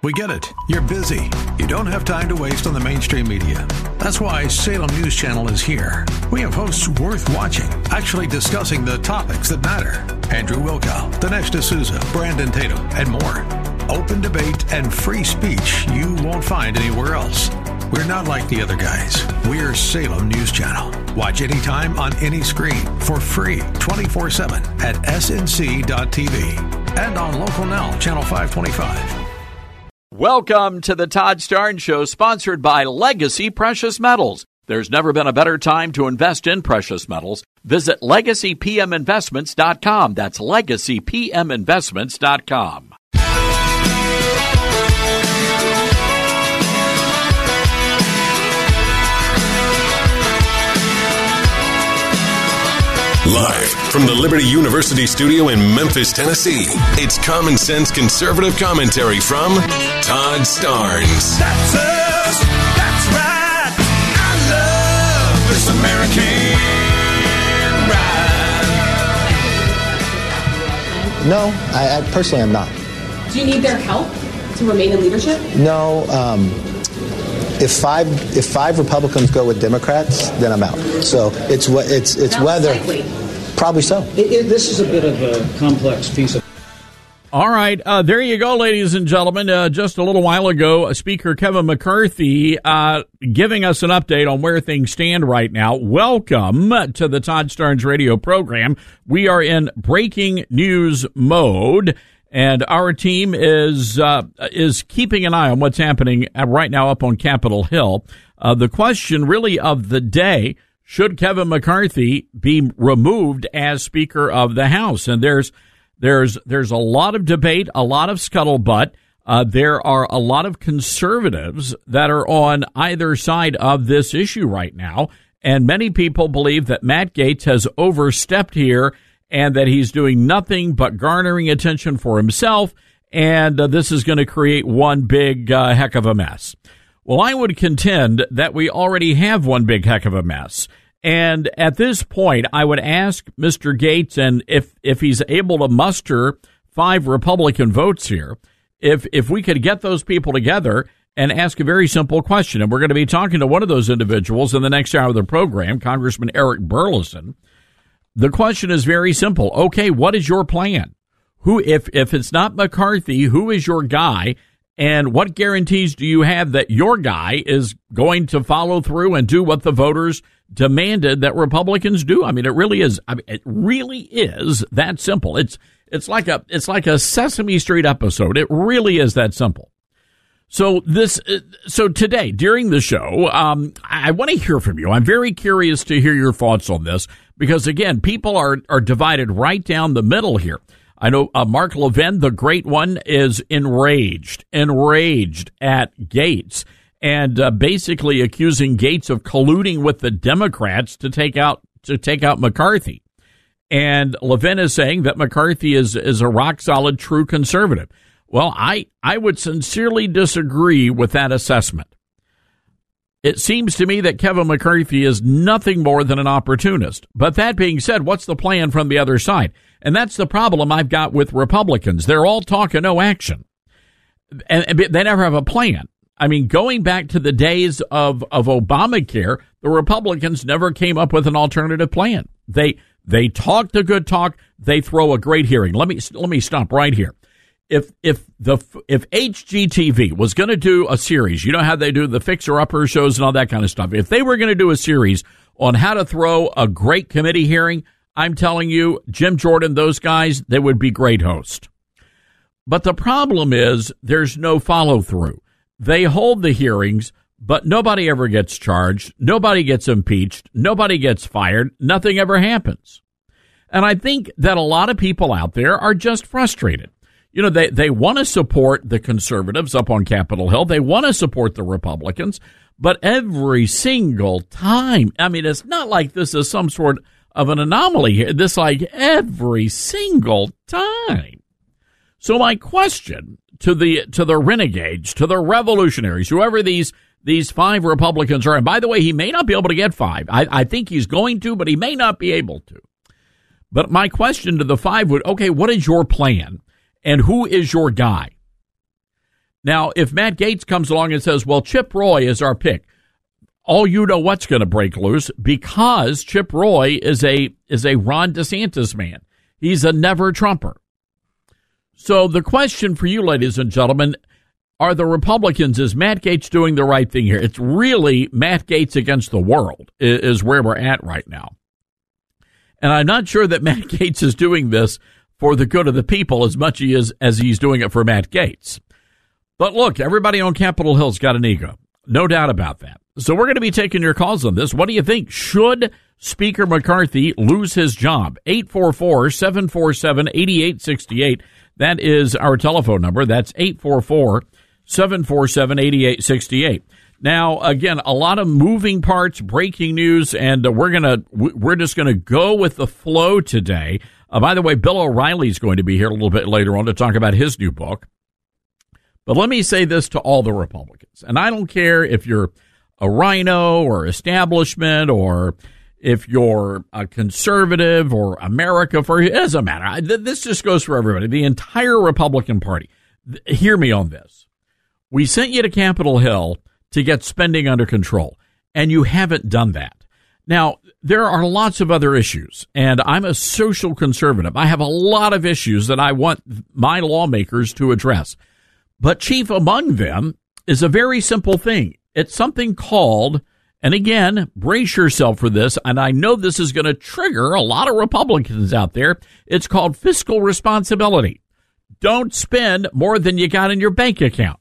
We get it. You're busy. You don't have time to waste on the mainstream media. That's why Salem News Channel is here. We have hosts worth watching, actually discussing the topics that matter. Andrew Wilkow, Dinesh D'Souza, Brandon Tatum, and more. Open debate and free speech you won't find anywhere else. We're not like the other guys. We're Salem News Channel. Watch anytime on any screen for free 24/7 at snc.tv and on Local Now, Channel 525. Welcome to the Todd Starnes Show, sponsored by Legacy Precious Metals. There's never been a better time to invest in precious metals. Visit LegacyPMInvestments.com. That's LegacyPMInvestments.com. Live from the Liberty University studio in Memphis, Tennessee, it's common sense conservative commentary from Todd Starnes. That's us. That's right. I love this American ride. No, I personally am not. Do you need their help to remain in leadership? No. If five Republicans go with Democrats, then I'm out. So it's whether. Likely. Probably so. This is a bit of a complex piece of. All right, there you go, ladies and gentlemen. Just a little while ago, Speaker Kevin McCarthy giving us an update on where things stand right now. Welcome to the Todd Starnes radio program. We are in breaking news mode, and our team is keeping an eye on what's happening right now up on Capitol Hill. The question really of the day: should Kevin McCarthy be removed as Speaker of the House? And there's a lot of debate, a lot of scuttlebutt. There are a lot of conservatives that are on either side of this issue right now. And many people believe that Matt Gaetz has overstepped here and that he's doing nothing but garnering attention for himself. And this is going to create one big heck of a mess. Well, I would contend that we already have one big heck of a mess. And at this point, I would ask Mr. Gaetz, and if he's able to muster 5 Republican votes here, if we could get those people together and ask a very simple question. And we're going to be talking to one of those individuals in the next hour of the program, Congressman Eric Burlison. The question is very simple. Okay, what is your plan? If it's not McCarthy, who is your guy? And what guarantees do you have that your guy is going to follow through and do what the voters demanded that Republicans do? I mean, it really is that simple. It's like a Sesame Street episode. It really is that simple. So today during the show, I want to hear from you. I'm very curious to hear your thoughts on this because again, people are divided right down the middle here. I know Mark Levin, the great one, is enraged at Gaetz and basically accusing Gaetz of colluding with the Democrats to take out McCarthy. And Levin is saying that McCarthy is a rock solid, true conservative. Well, I would sincerely disagree with that assessment. It seems to me that Kevin McCarthy is nothing more than an opportunist. But that being said, what's the plan from the other side? And that's the problem I've got with Republicans. They're all talk and no action. And they never have a plan. I mean, going back to the days of Obamacare, the Republicans never came up with an alternative plan. They talk the good talk. They throw a great hearing. Let me stop right here. If HGTV was going to do a series, you know how they do the fixer-upper shows and all that kind of stuff. If they were going to do a series on how to throw a great committee hearing, I'm telling you, Jim Jordan, those guys, they would be great hosts. But the problem is there's no follow-through. They hold the hearings, but nobody ever gets charged. Nobody gets impeached. Nobody gets fired. Nothing ever happens. And I think that a lot of people out there are just frustrated. You know, they want to support the conservatives up on Capitol Hill. They want to support the Republicans. But every single time, I mean, it's not like this is some sort of an anomaly here. This like every single time. So my question to the renegades, to the revolutionaries, whoever these 5 Republicans are, and by the way, he may not be able to get 5. I think he's going to, but he may not be able to. But my question to the 5 would, okay, what is your plan? And who is your guy? Now, if Matt Gaetz comes along and says, well, Chip Roy is our pick, all you know what's going to break loose, because Chip Roy is a Ron DeSantis man. He's a never Trumper. So the question for you, ladies and gentlemen, are the Republicans, is Matt Gaetz doing the right thing here? It's really Matt Gaetz against the world is where we're at right now. And I'm not sure that Matt Gaetz is doing this for the good of the people as much as he's doing it for Matt Gaetz. But look, everybody on Capitol Hill's got an ego. No doubt about that. So we're going to be taking your calls on this. What do you think? Should Speaker McCarthy lose his job? 844-747-8868. That is our telephone number. That's 844-747-8868. Now, again, a lot of moving parts, breaking news, and we're just going to go with the flow today. By the way, Bill O'Reilly is going to be here a little bit later on to talk about his new book. But let me say this to all the Republicans, and I don't care if you're a rhino or establishment or if you're a conservative or America First, it doesn't matter. This just goes for everybody. The entire Republican Party. Hear me on this. We sent you to Capitol Hill to get spending under control, and you haven't done that. Now, there are lots of other issues, and I'm a social conservative. I have a lot of issues that I want my lawmakers to address. But chief among them is a very simple thing. It's something called, and again, brace yourself for this, and I know this is going to trigger a lot of Republicans out there. It's called fiscal responsibility. Don't spend more than you got in your bank account.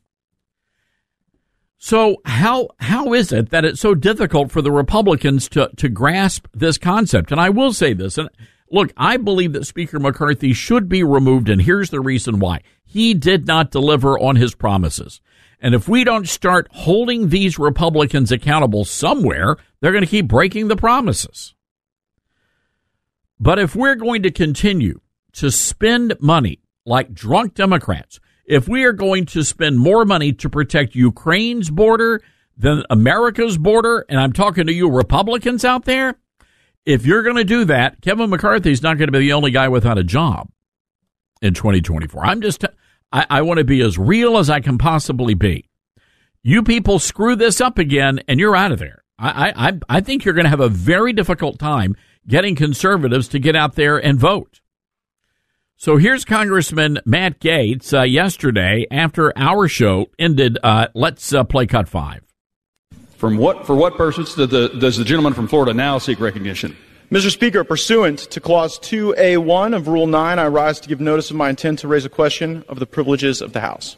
So how is it that it's so difficult for the Republicans to grasp this concept? And I will say this, and look, I believe that Speaker McCarthy should be removed, and here's the reason why. He did not deliver on his promises. And if we don't start holding these Republicans accountable somewhere, they're going to keep breaking the promises. But if we're going to continue to spend money like drunk Democrats, if we are going to spend more money to protect Ukraine's border than America's border, and I'm talking to you Republicans out there, if you're going to do that, Kevin McCarthy's not going to be the only guy without a job in 2024. I want to be as real as I can possibly be. You people screw this up again, and you're out of there. I think you're going to have a very difficult time getting conservatives to get out there and vote. So here's Congressman Matt Gaetz yesterday after our show ended. Let's play cut 5. For what purpose does the gentleman from Florida now seek recognition? Mr. Speaker, pursuant to Clause 2A1 of Rule 9, I rise to give notice of my intent to raise a question of the privileges of the House.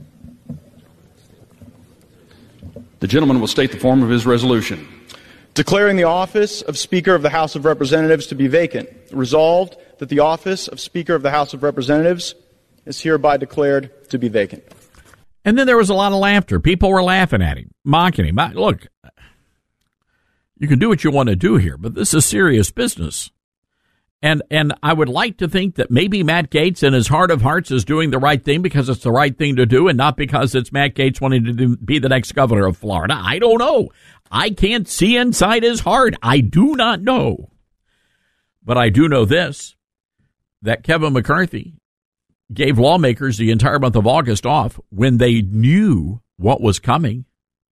The gentleman will state the form of his resolution. Declaring the office of Speaker of the House of Representatives to be vacant. Resolved that the office of Speaker of the House of Representatives is hereby declared to be vacant. And then there was a lot of laughter. People were laughing at him, mocking him. Look, you can do what you want to do here, but this is serious business. And I would like to think that maybe Matt Gaetz in his heart of hearts is doing the right thing because it's the right thing to do and not because it's Matt Gaetz wanting to be the next governor of Florida. I don't know. I can't see inside his heart. I do not know. But I do know this, that Kevin McCarthy gave lawmakers the entire month of August off when they knew what was coming.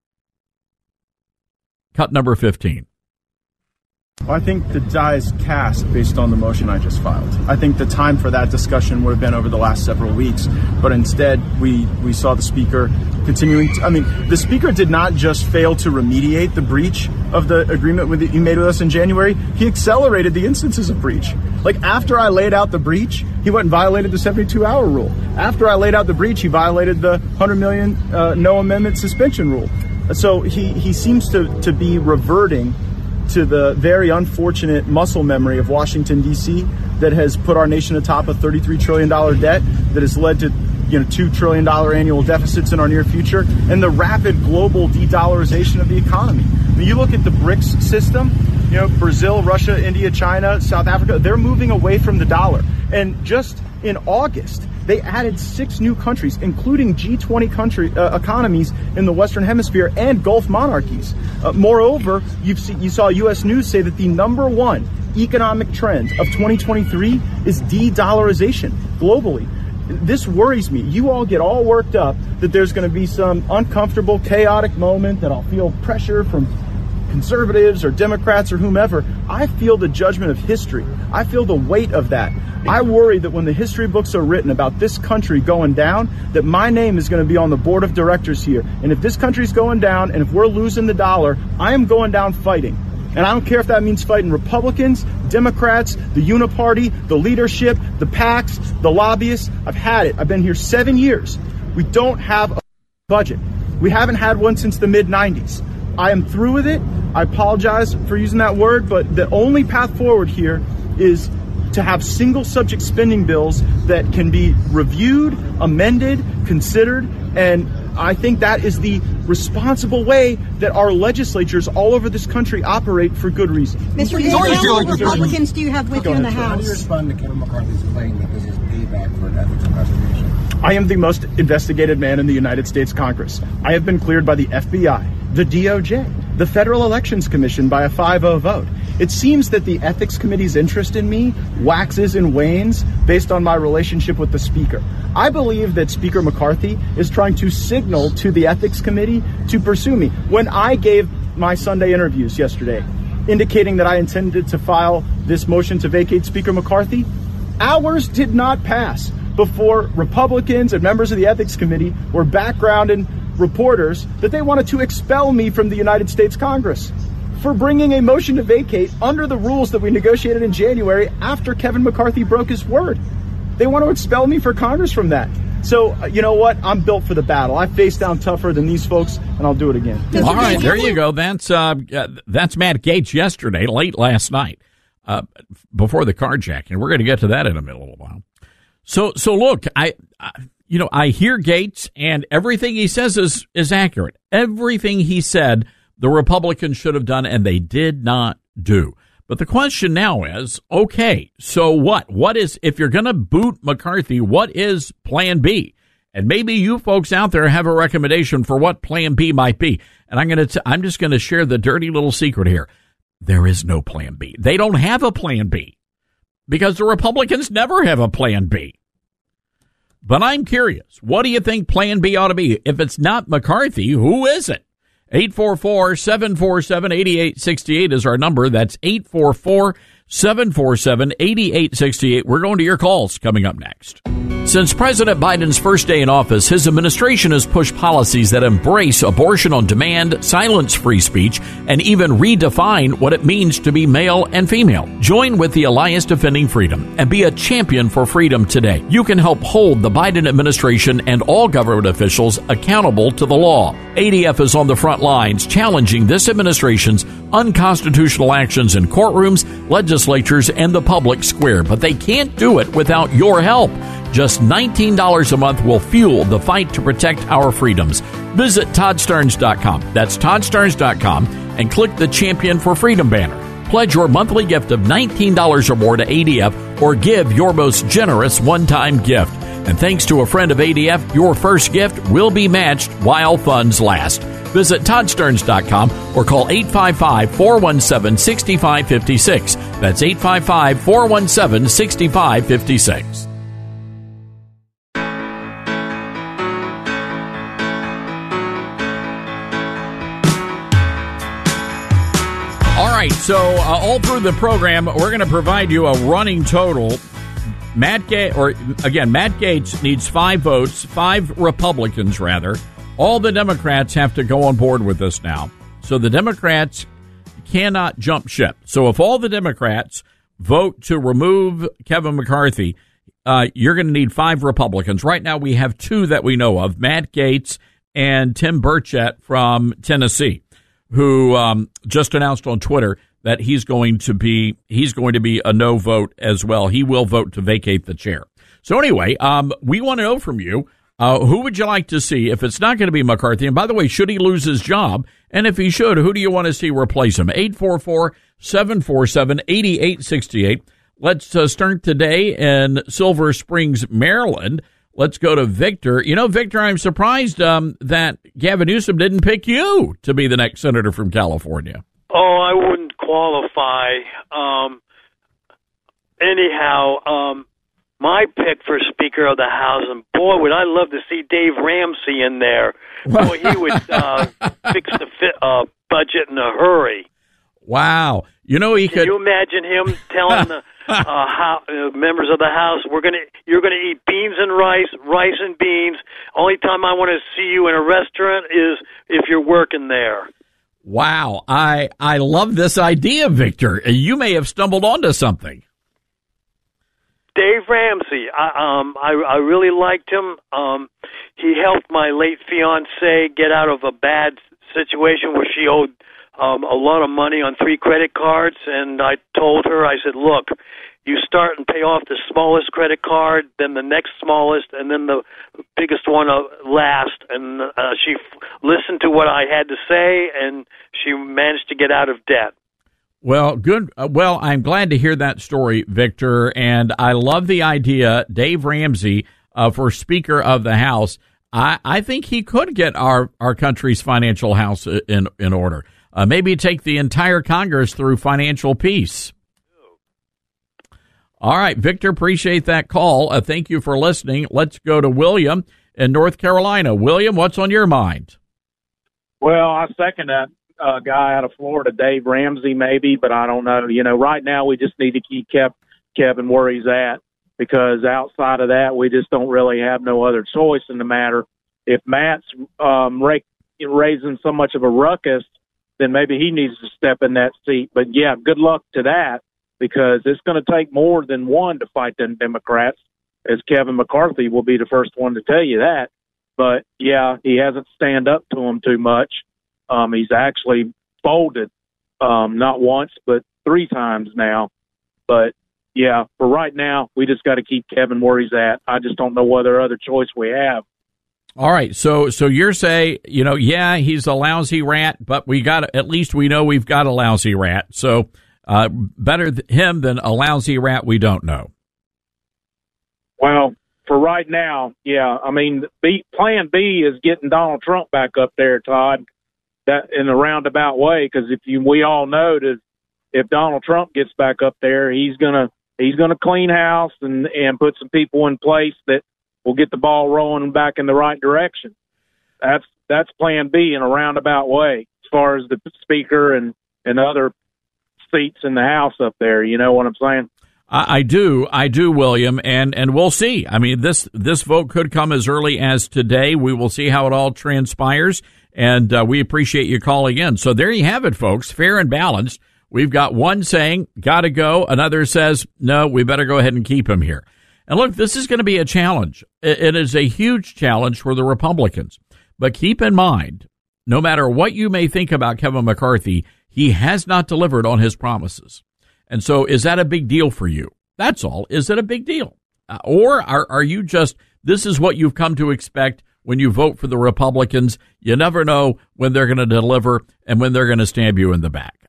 Cut number 15. Well, I think the die is cast based on the motion I just filed. I think the time for that discussion would have been over the last several weeks, but instead we saw the Speaker continuing the Speaker did not just fail to remediate the breach of the agreement he made with us in January, he accelerated the instances of breach. Like, after I laid out the breach, he went and violated the 72-hour rule. After I laid out the breach, he violated the $100 million no amendment suspension rule. So he seems to be reverting to the very unfortunate muscle memory of Washington, D.C. that has put our nation atop a $33 trillion debt that has led to $2 trillion annual deficits in our near future, and the rapid global de-dollarization of the economy. When you look at the BRICS system, Brazil, Russia, India, China, South Africa, they're moving away from the dollar. And just in August, they added 6 new countries, including G20 economies in the Western Hemisphere and Gulf monarchies. Moreover, you saw U.S. News say that the number one economic trend of 2023 is de-dollarization globally. This worries me. You all get all worked up that there's going to be some uncomfortable, chaotic moment that I'll feel pressure from conservatives or Democrats or whomever. I feel the judgment of history. I feel the weight of that. I worry that when the history books are written about this country going down, that my name is going to be on the board of directors here. And if this country's going down and if we're losing the dollar, I am going down fighting. And I don't care if that means fighting Republicans, Democrats, the Uniparty, the leadership, the PACs, the lobbyists. I've had it. I've been here 7 years. We don't have a budget. We haven't had one since the mid-90s. I am through with it. I apologize for using that word, but the only path forward here is to have single subject spending bills that can be reviewed, amended, considered, and I think that is the responsible way that our legislatures all over this country operate for good reason. Mr. Gates, how many Republicans do you have with you in the House? How do you respond to Kevin McCarthy's claim that this is payback for an ethics investigation? I am the most investigated man in the United States Congress. I have been cleared by the FBI, the DOJ, the Federal Elections Commission by a 5-0 vote. It seems that the Ethics Committee's interest in me waxes and wanes based on my relationship with the Speaker. I believe that Speaker McCarthy is trying to signal to the Ethics Committee to pursue me. When I gave my Sunday interviews yesterday, indicating that I intended to file this motion to vacate Speaker McCarthy, hours did not pass before Republicans and members of the Ethics Committee were backgrounding reporters that they wanted to expel me from the United States Congress for bringing a motion to vacate under the rules that we negotiated in January after Kevin McCarthy broke his word. They want to expel me for Congress from that. So, you know what? I'm built for the battle. I face down tougher than these folks, and I'll do it again. All right, there you go. That's Matt Gaetz yesterday, late last night, before the carjacking. We're going to get to that in a little while. So look, I hear Gaetz, and everything he says is accurate. Everything he said, the Republicans should have done, and they did not do. But the question now is, okay, so what? What is, if you're going to boot McCarthy, what is Plan B? And maybe you folks out there have a recommendation for what Plan B might be. And I'm just going to share the dirty little secret here. There is no Plan B. They don't have a Plan B because the Republicans never have a Plan B. But I'm curious, what do you think Plan B ought to be? If it's not McCarthy, who is it? 844-747-8868 is our number. That's 844-747-8868. We're going to your calls coming up next. Since President Biden's first day in office, his administration has pushed policies that embrace abortion on demand, silence free speech, and even redefine what it means to be male and female. Join with the Alliance Defending Freedom and be a champion for freedom today. You can help hold the Biden administration and all government officials accountable to the law. ADF is on the front lines challenging this administration's unconstitutional actions in courtrooms, legislatures, and the public square, but they can't do it without your help. Just $19 a month will fuel the fight to protect our freedoms. Visit ToddStarnes.com. That's ToddStarnes.com and click the Champion for Freedom banner. Pledge your monthly gift of $19 or more to ADF or give your most generous one-time gift. And thanks to a friend of ADF, your first gift will be matched while funds last. Visit ToddStarnes.com or call 855-417-6556. That's 855-417-6556. All right, so all through the program, we're going to provide you a running total. Matt Gaetz needs 5 votes, 5 Republicans, rather. All the Democrats have to go on board with this now. So the Democrats cannot jump ship. So if all the Democrats vote to remove Kevin McCarthy, you're going to need 5 Republicans. Right now we have 2 that we know of, Matt Gaetz and Tim Burchett from Tennessee, who just announced on Twitter that he's going to be a no vote as well. He will vote to vacate the chair. So anyway, we want to know from you, who would you like to see if it's not going to be McCarthy? And by the way, should he lose his job? And if he should, who do you want to see replace him? 844-747-8868. Let's start today in Silver Springs, Maryland. Let's go to Victor. You know, Victor, I'm surprised that Gavin Newsom didn't pick you to be the next senator from California. Oh, I wouldn't qualify. Anyhow, my pick for Speaker of the House, and boy, would I love to see Dave Ramsey in there. Boy, he would fix the budget in a hurry. Wow. You know, he could. Can you imagine him telling the members of the House, you're gonna eat beans and rice and beans. Only time I want to see you in a restaurant is if you're working there. Wow. I love this idea, Victor. You may have stumbled onto something. Dave Ramsey, I really liked him. He helped my late fiancée get out of a bad situation where she owed a lot of money on 3 credit cards, and I told her, I said, look, you start and pay off the smallest credit card, then the next smallest, and then the biggest one last. And she listened to what I had to say, and she managed to get out of debt. Well, good. Well, I'm glad to hear that story, Victor, and I love the idea, Dave Ramsey, for Speaker of the House. I think he could get our country's financial house in order. Maybe take the entire Congress through financial peace. All right, Victor, appreciate that call. Thank you for listening. Let's go to William in North Carolina. William, what's on your mind? Well, I second that guy out of Florida, Dave Ramsey, maybe, but I don't know. You know, right now we just need to keep Kevin where he's at, because outside of that, we just don't really have no other choice in the matter. If Matt's raising so much of a ruckus, then maybe he needs to step in that seat. But, yeah, good luck to that, because it's going to take more than one to fight them Democrats, as Kevin McCarthy will be the first one to tell you that. But, yeah, he hasn't stand up to them too much. He's actually folded not once but 3 times now. But, yeah, for right now, we just got to keep Kevin where he's at. I just don't know what other choice we have. All right, so you're saying, you know, yeah, he's a lousy rat, but at least we know we've got a lousy rat. So better him than a lousy rat we don't know. Well, for right now, yeah. I mean, Plan B is getting Donald Trump back up there, Todd, that in a roundabout way, because we all know that if Donald Trump gets back up there, he's gonna clean house and put some people in place that will get the ball rolling back in the right direction. That's Plan B in a roundabout way, as far as the Speaker and other seats in the House up there. You know what I'm saying? I do, William, and we'll see. I mean, this vote could come as early as today. We will see how it all transpires, and we appreciate you calling in. So there you have it, folks, fair and balanced. We've got one saying, gotta go. Another says, no, we better go ahead and keep him here. And look, this is going to be a challenge. It is a huge challenge for the Republicans. But keep in mind, no matter what you may think about Kevin McCarthy, he has not delivered on his promises. And so is that a big deal for you? That's all. Is it a big deal? Or are you just, this is what you've come to expect when you vote for the Republicans? You never know when they're going to deliver and when they're going to stab you in the back.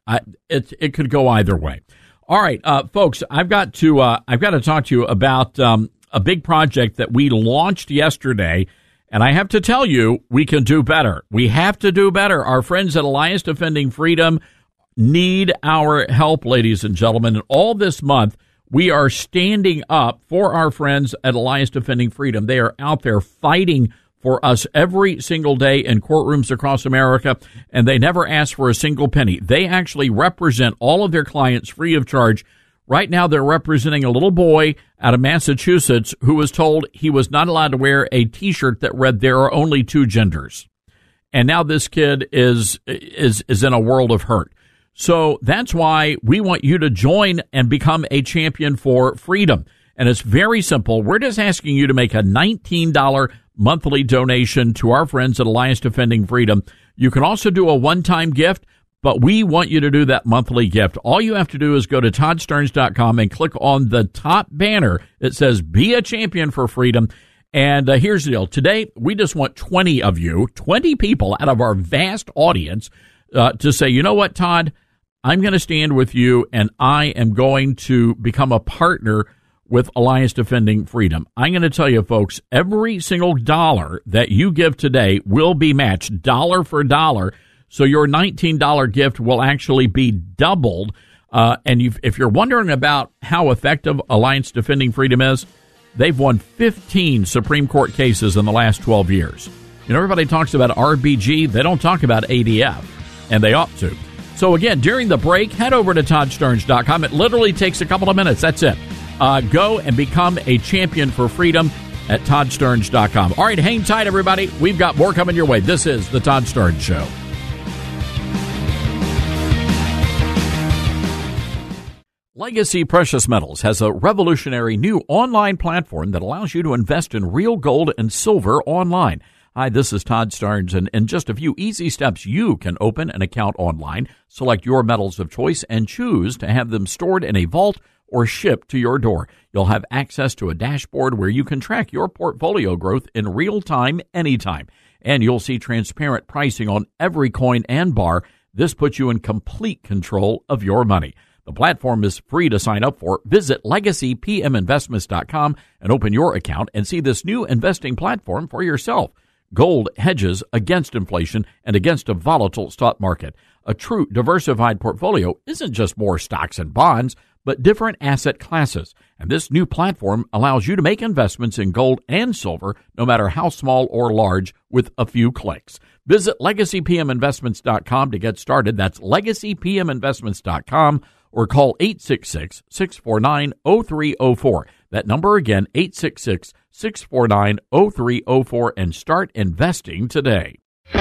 It could go either way. All right, folks, I've got to talk to you about a big project that we launched yesterday, and I have to tell you, we can do better. We have to do better. Our friends at Alliance Defending Freedom need our help, ladies and gentlemen. And all this month, we are standing up for our friends at Alliance Defending Freedom. They are out there fighting for us every single day in courtrooms across America, and they never ask for a single penny. They actually represent all of their clients free of charge. Right now, they're representing a little boy out of Massachusetts who was told he was not allowed to wear a T-shirt that read, "There are only 2 genders." And now this kid is in a world of hurt. So that's why we want you to join and become a champion for freedom. And it's very simple. We're just asking you to make a $19 monthly donation to our friends at Alliance Defending Freedom. You can also do a one-time gift, but we want you to do that monthly gift. All you have to do is go to ToddStarnes.com and click on the top banner. It says, Be a Champion for Freedom. And here's the deal. Today, we just want 20 of you, 20 people out of our vast audience to say, you know what, Todd, I'm going to stand with you, and I am going to become a partner with Alliance Defending Freedom. I'm going to tell you, folks, every single dollar that you give today will be matched dollar for dollar. So your $19 gift will actually be doubled. And if you're wondering about how effective Alliance Defending Freedom is, They've won 15 Supreme Court cases in the last 12 years. You know, everybody talks about RBG. They don't talk about ADF, and they ought to. So, again, during the break, head over to ToddStarnes.com. It literally takes a couple of minutes. That's it. Go and become a champion for freedom at ToddStarnes.com. All right, hang tight, everybody. We've got more coming your way. This is The Todd Starnes Show. Legacy Precious Metals has a revolutionary new online platform that allows you to invest in real gold and silver online. Hi, this is Todd Starnes, and in just a few easy steps, you can open an account online, select your metals of choice, and choose to have them stored in a vault or shipped to your door. You'll have access to a dashboard where you can track your portfolio growth in real time, anytime. And you'll see transparent pricing on every coin and bar. This puts you in complete control of your money. The platform is free to sign up for. Visit LegacyPMInvestments.com and open your account and see this new investing platform for yourself. Gold hedges against inflation and against a volatile stock market. A true diversified portfolio isn't just more stocks and bonds, but different asset classes. And this new platform allows you to make investments in gold and silver, no matter how small or large, with a few clicks. Visit LegacyPMInvestments.com to get started. That's LegacyPMInvestments.com. Or call 866-649-0304. That number again, 866-649-0304, and start investing today. All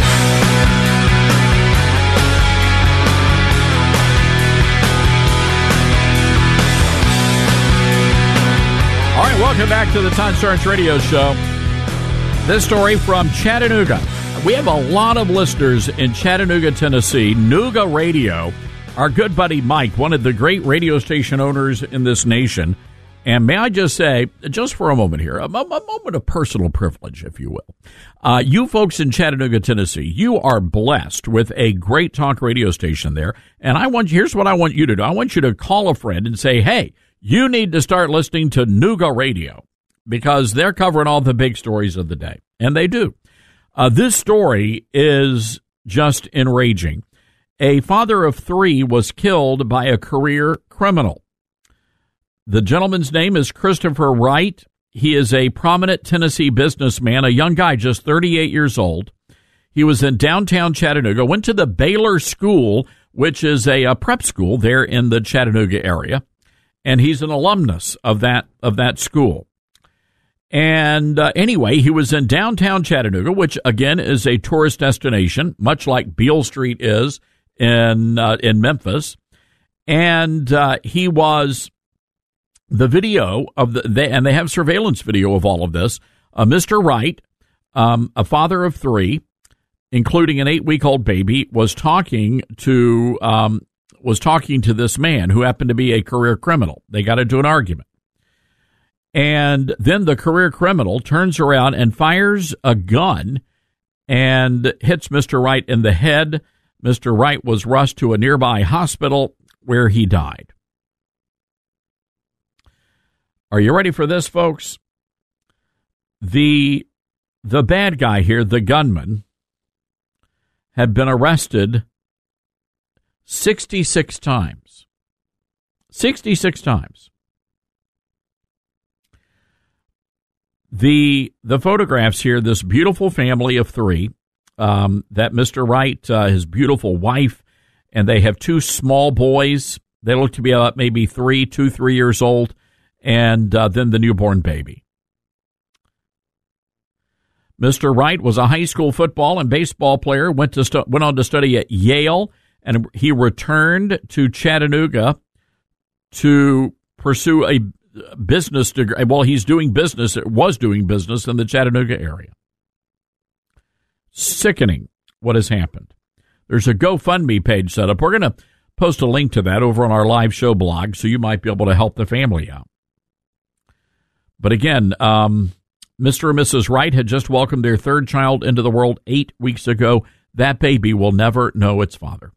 right, welcome back to the Todd Starnes Radio Show. This story from Chattanooga. We have a lot of listeners in Chattanooga, Tennessee. Nooga Radio. Our good buddy Mike, one of the great radio station owners in this nation. And may I just say, just for a moment here, a moment of personal privilege, if you will. You folks in Chattanooga, Tennessee, you are blessed with a great talk radio station there. And here's what I want you to do. I want you to call a friend and say, hey, you need to start listening to Nooga Radio, because they're covering all the big stories of the day. And they do. This story is just enraging. A father of three was killed by a career criminal. The gentleman's name is Christopher Wright. He is a prominent Tennessee businessman, a young guy, just 38 years old. He was in downtown Chattanooga, went to the Baylor School, which is a prep school there in the Chattanooga area, and he's an alumnus of that school. And anyway, he was in downtown Chattanooga, which again is a tourist destination, much like Beale Street is in Memphis, and he was the video of and they have surveillance video of all of this. Mr. Wright, a father of three, including an 8-week-old baby, was talking to this man who happened to be a career criminal. They got into an argument, and then the career criminal turns around and fires a gun and hits Mr. Wright in the head. Mr. Wright was rushed to a nearby hospital where he died. Are you ready for this, folks? The bad guy here, the gunman, had been arrested 66 times. 66 times. The photographs here, this beautiful family of three, that Mr. Wright, his beautiful wife, and they have two small boys. They look to be about maybe 3 years old, and then the newborn baby. Mr. Wright was a high school football and baseball player, went on to study at Yale, and he returned to Chattanooga to pursue a business degree. Well, was doing business in the Chattanooga area. Sickening what has happened. There's a GoFundMe page set up. We're going to post a link to that over on our live show blog, so you might be able to help the family out. But again, Mr. and Mrs. Wright had just welcomed their third child into the world 8 weeks ago. That baby will never know its father.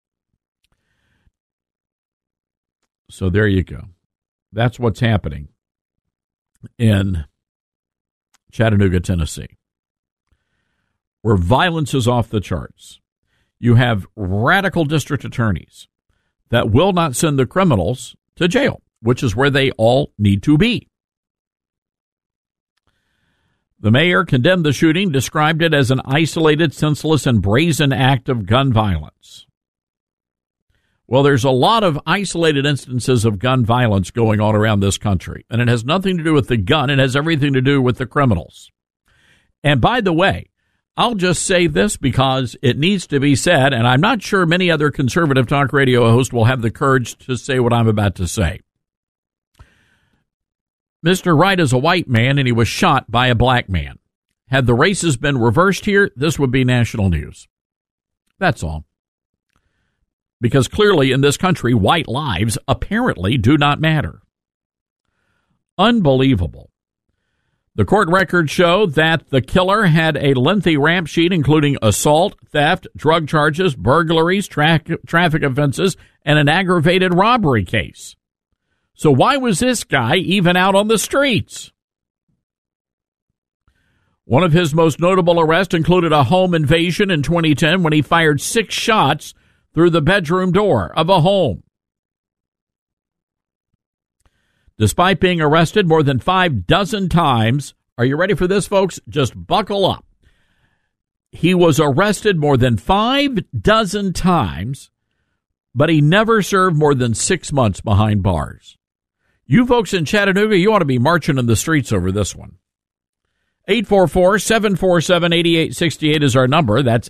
So there you go. That's what's happening in Chattanooga, Tennessee, where violence is off the charts. You have radical district attorneys that will not send the criminals to jail, which is where they all need to be. The mayor condemned the shooting, described it as an isolated, senseless, and brazen act of gun violence. Well, there's a lot of isolated instances of gun violence going on around this country, and it has nothing to do with the gun. It has everything to do with the criminals. And by the way, I'll just say this because it needs to be said, and I'm not sure many other conservative talk radio hosts will have the courage to say what I'm about to say. Mr. Wright is a white man, and he was shot by a black man. Had the races been reversed here, this would be national news. That's all. Because clearly in this country, white lives apparently do not matter. Unbelievable. The court records show that the killer had a lengthy rap sheet including assault, theft, drug charges, burglaries, traffic offenses, and an aggravated robbery case. So why was this guy even out on the streets? One of his most notable arrests included a home invasion in 2010 when he fired 6 shots through the bedroom door of a home. Despite being arrested more than 6 times, are you ready for this, folks? Just buckle up. He was arrested more than 6 times, but he never served more than 6 months behind bars. You folks in Chattanooga, you ought to be marching in the streets over this one. 844-747-8868 is our number. That's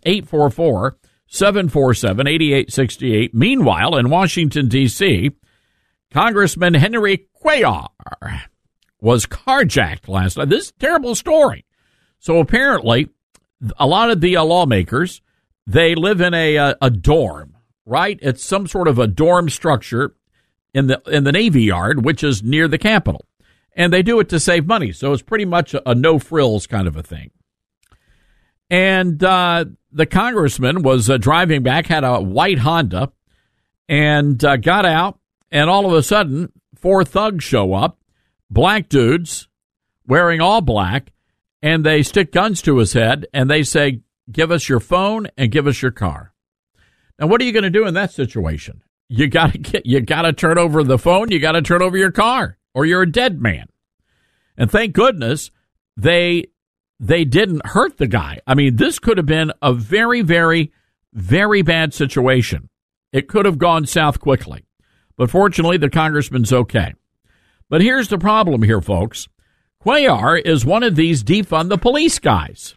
844-747-8868. Meanwhile, in Washington, D.C., Congressman Henry Cuellar was carjacked last night. This is a terrible story. So apparently, a lot of the lawmakers, they live in a dorm, right? It's some sort of a dorm structure in the Navy Yard, which is near the Capitol. And they do it to save money. So it's pretty much a no-frills kind of a thing. And the congressman was driving back, had a white Honda, and got out. And all of a sudden, 4 thugs show up, black dudes wearing all black, and they stick guns to his head, and they say, give us your phone and give us your car. Now, what are you going to do in that situation? You got to turn over the phone, you got to turn over your car, or you're a dead man. And thank goodness they didn't hurt the guy. I mean, this could have been a very, very, very bad situation. It could have gone south quickly. But fortunately, the congressman's okay. But here's the problem here, folks. Cuellar is one of these defund the police guys.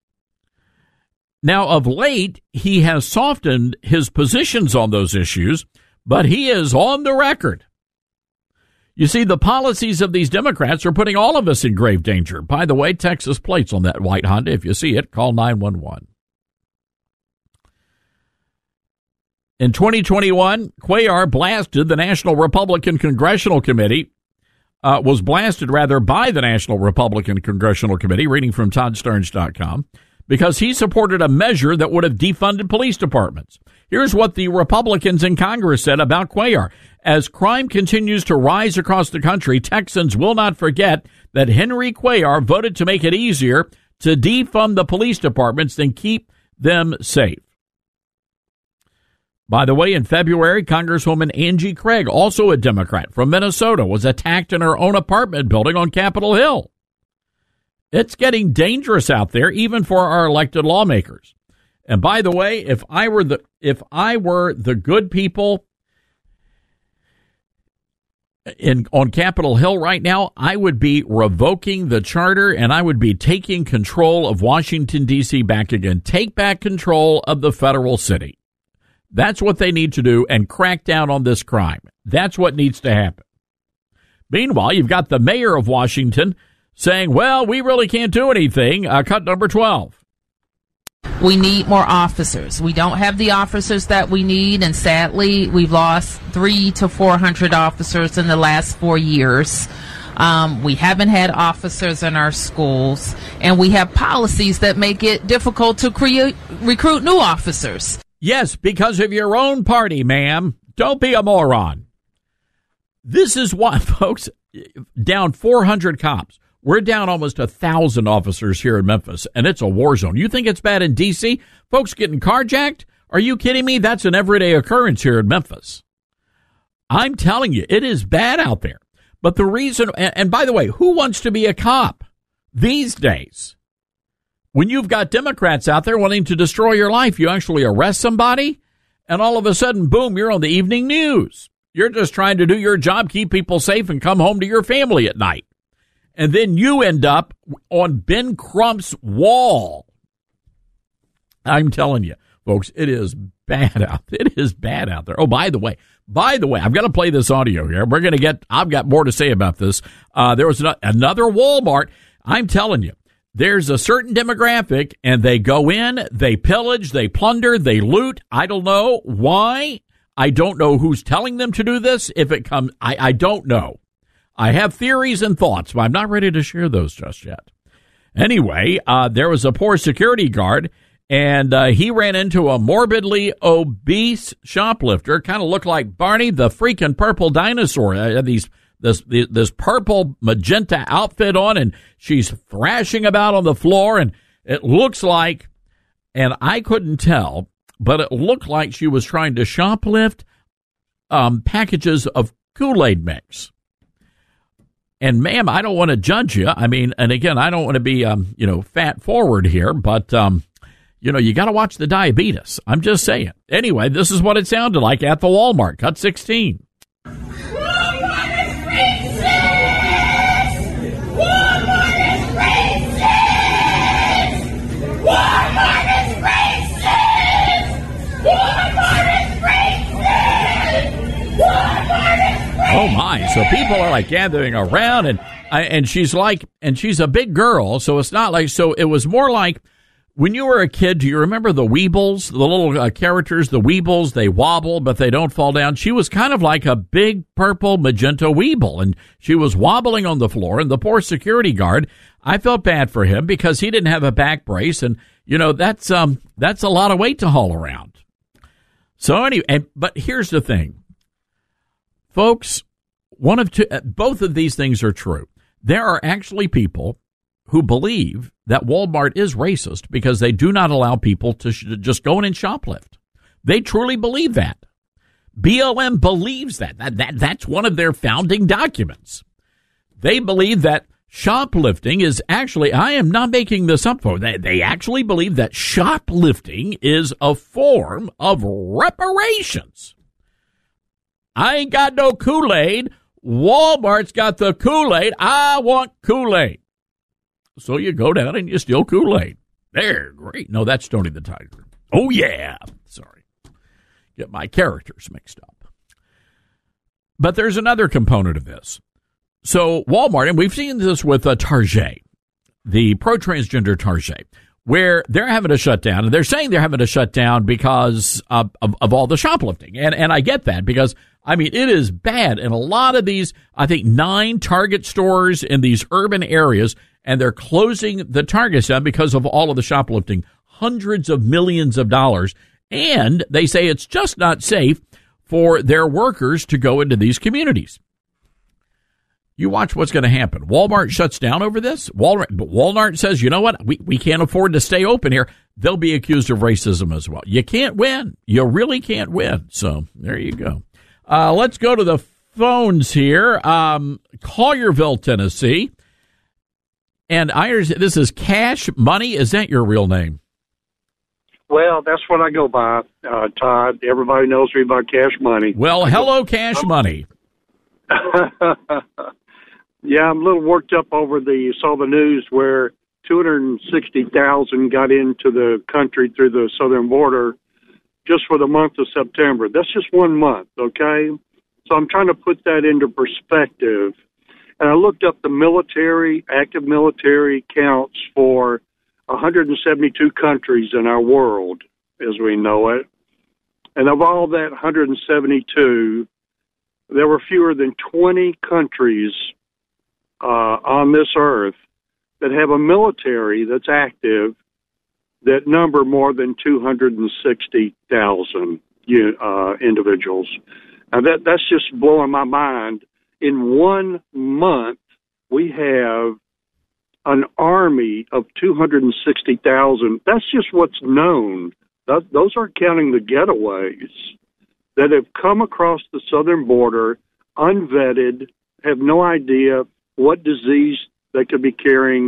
Now, of late, he has softened his positions on those issues, but he is on the record. You see, the policies of these Democrats are putting all of us in grave danger. By the way, Texas plates on that white Honda. If you see it, call 911. In 2021, Cuellar blasted the National Republican Congressional Committee, was blasted rather by the National Republican Congressional Committee, reading from ToddStarnes.com, because he supported a measure that would have defunded police departments. Here's what the Republicans in Congress said about Cuellar. As crime continues to rise across the country, Texans will not forget that Henry Cuellar voted to make it easier to defund the police departments than keep them safe. By the way, in February, Congresswoman Angie Craig, also a Democrat from Minnesota, was attacked in her own apartment building on Capitol Hill. It's getting dangerous out there, even for our elected lawmakers. And by the way, if I were the good people on Capitol Hill right now, I would be revoking the charter and I would be taking control of Washington, D.C. back again. Take back control of the federal city. That's what they need to do and crack down on this crime. That's what needs to happen. Meanwhile, you've got the mayor of Washington saying, well, we really can't do anything. Cut number 12. We need more officers. We don't have the officers that we need, and sadly, we've lost 300 to 400 officers in the last 4 years. We haven't had officers in our schools, and we have policies that make it difficult to recruit new officers. Yes, because of your own party, ma'am. Don't be a moron. This is why, folks, down 400 cops. We're down almost 1,000 officers here in Memphis, and it's a war zone. You think it's bad in D.C.? Folks getting carjacked? Are you kidding me? That's an everyday occurrence here in Memphis. I'm telling you, it is bad out there. But the reason, and by the way, who wants to be a cop? These days, when you've got Democrats out there wanting to destroy your life, you actually arrest somebody, and all of a sudden, boom, you're on the evening news. You're just trying to do your job, keep people safe, and come home to your family at night. And then you end up on Ben Crump's wall. I'm telling you, folks, it is bad out there. It is bad out there. Oh, by the way, I've got to play this audio here. I've got more to say about this. There was another Walmart. I'm telling you, there's a certain demographic, and they go in, they pillage, they plunder, they loot. I don't know why. I don't know who's telling them to do this. If it comes, I don't know. I have theories and thoughts, but I'm not ready to share those just yet. Anyway, there was a poor security guard, and he ran into a morbidly obese shoplifter, kind of looked like Barney the freaking purple dinosaur. This purple magenta outfit on, and she's thrashing about on the floor, and it looks like, and I couldn't tell, but it looked like she was trying to shoplift packages of Kool-Aid mix. And ma'am, I don't want to judge you. I mean, and again, I don't want to be, fat forward here, but, you got to watch the diabetes. I'm just saying. Anyway, this is what it sounded like at the Walmart. Cut 16. Oh my! So people are like gathering around, and she's a big girl, so it's not like, so it was more like when you were a kid. Do you remember the Weebles, the little characters, the Weebles? They wobble, but they don't fall down. She was kind of like a big purple magenta Weeble, and she was wobbling on the floor. And the poor security guard, I felt bad for him because he didn't have a back brace, and that's a lot of weight to haul around. So anyway, but here's the thing. Folks, both of these things are true. There are actually people who believe that Walmart is racist because they do not allow people to just go in and shoplift. They truly believe that. BLM believes that. That's one of their founding documents. They believe that shoplifting is actually, I am not making this up for them. They actually believe that shoplifting is a form of reparations. I ain't got no Kool-Aid. Walmart's got the Kool-Aid. I want Kool-Aid. So you go down and you steal Kool-Aid. There, great. No, that's Tony the Tiger. Oh, yeah. Sorry. Get my characters mixed up. But there's another component of this. So Walmart, and we've seen this with Target, the pro-transgender Target, where they're having to shut down, and they're saying they're having to shut down because of all the shoplifting. And I get that because, I mean, it is bad. In a lot of these, I think 9 Target stores in these urban areas, and they're closing the Targets down because of all of the shoplifting, hundreds of millions of dollars. And they say it's just not safe for their workers to go into these communities. You watch what's going to happen. Walmart shuts down over this. Walmart says, you know what? We can't afford to stay open here. They'll be accused of racism as well. You can't win. You really can't win. So there you go. Let's go to the phones here. Collierville, Tennessee. And this is Cash Money. Is that your real name? Well, that's what I go by, Todd. Everybody knows me by Cash Money. Well, hello, Cash Money. Yeah, I'm a little worked up over saw the news where 260,000 got into the country through the southern border just for the month of September. That's just 1 month, okay? So I'm trying to put that into perspective. And I looked up the active military counts for 172 countries in our world as we know it. And of all that 172, there were fewer than 20 countries on this earth that have a military that's active that number more than 260,000 individuals. Now that's just blowing my mind. In 1 month, we have an army of 260,000. That's just what's known. Those aren't counting the getaways that have come across the southern border, unvetted, have no idea what disease they could be carrying,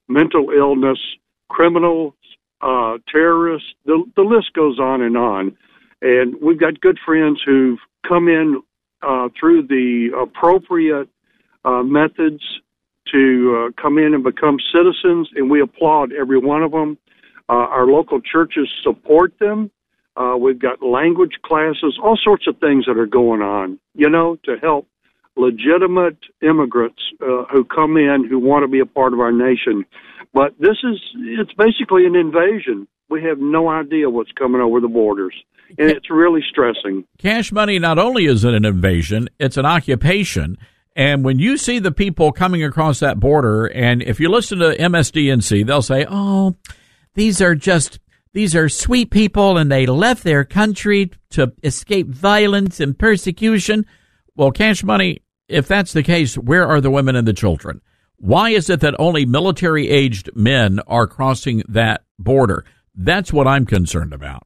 mental illness, criminals, terrorists. The list goes on. And we've got good friends who've come in through the appropriate methods to come in and become citizens, and we applaud every one of them. Our local churches support them. We've got language classes, all sorts of things that are going on, to help legitimate immigrants who come in who want to be a part of our nation. But it's basically an invasion. We have no idea what's coming over the borders, and it's really stressing. Cash Money, not only is it an invasion, it's an occupation. And when you see the people coming across that border, and if you listen to MSDNC, they'll say, oh, these are sweet people, and they left their country to escape violence and persecution. Well, Cash Money, if that's the case, where are the women and the children? Why is it that only military-aged men are crossing that border? That's what I'm concerned about.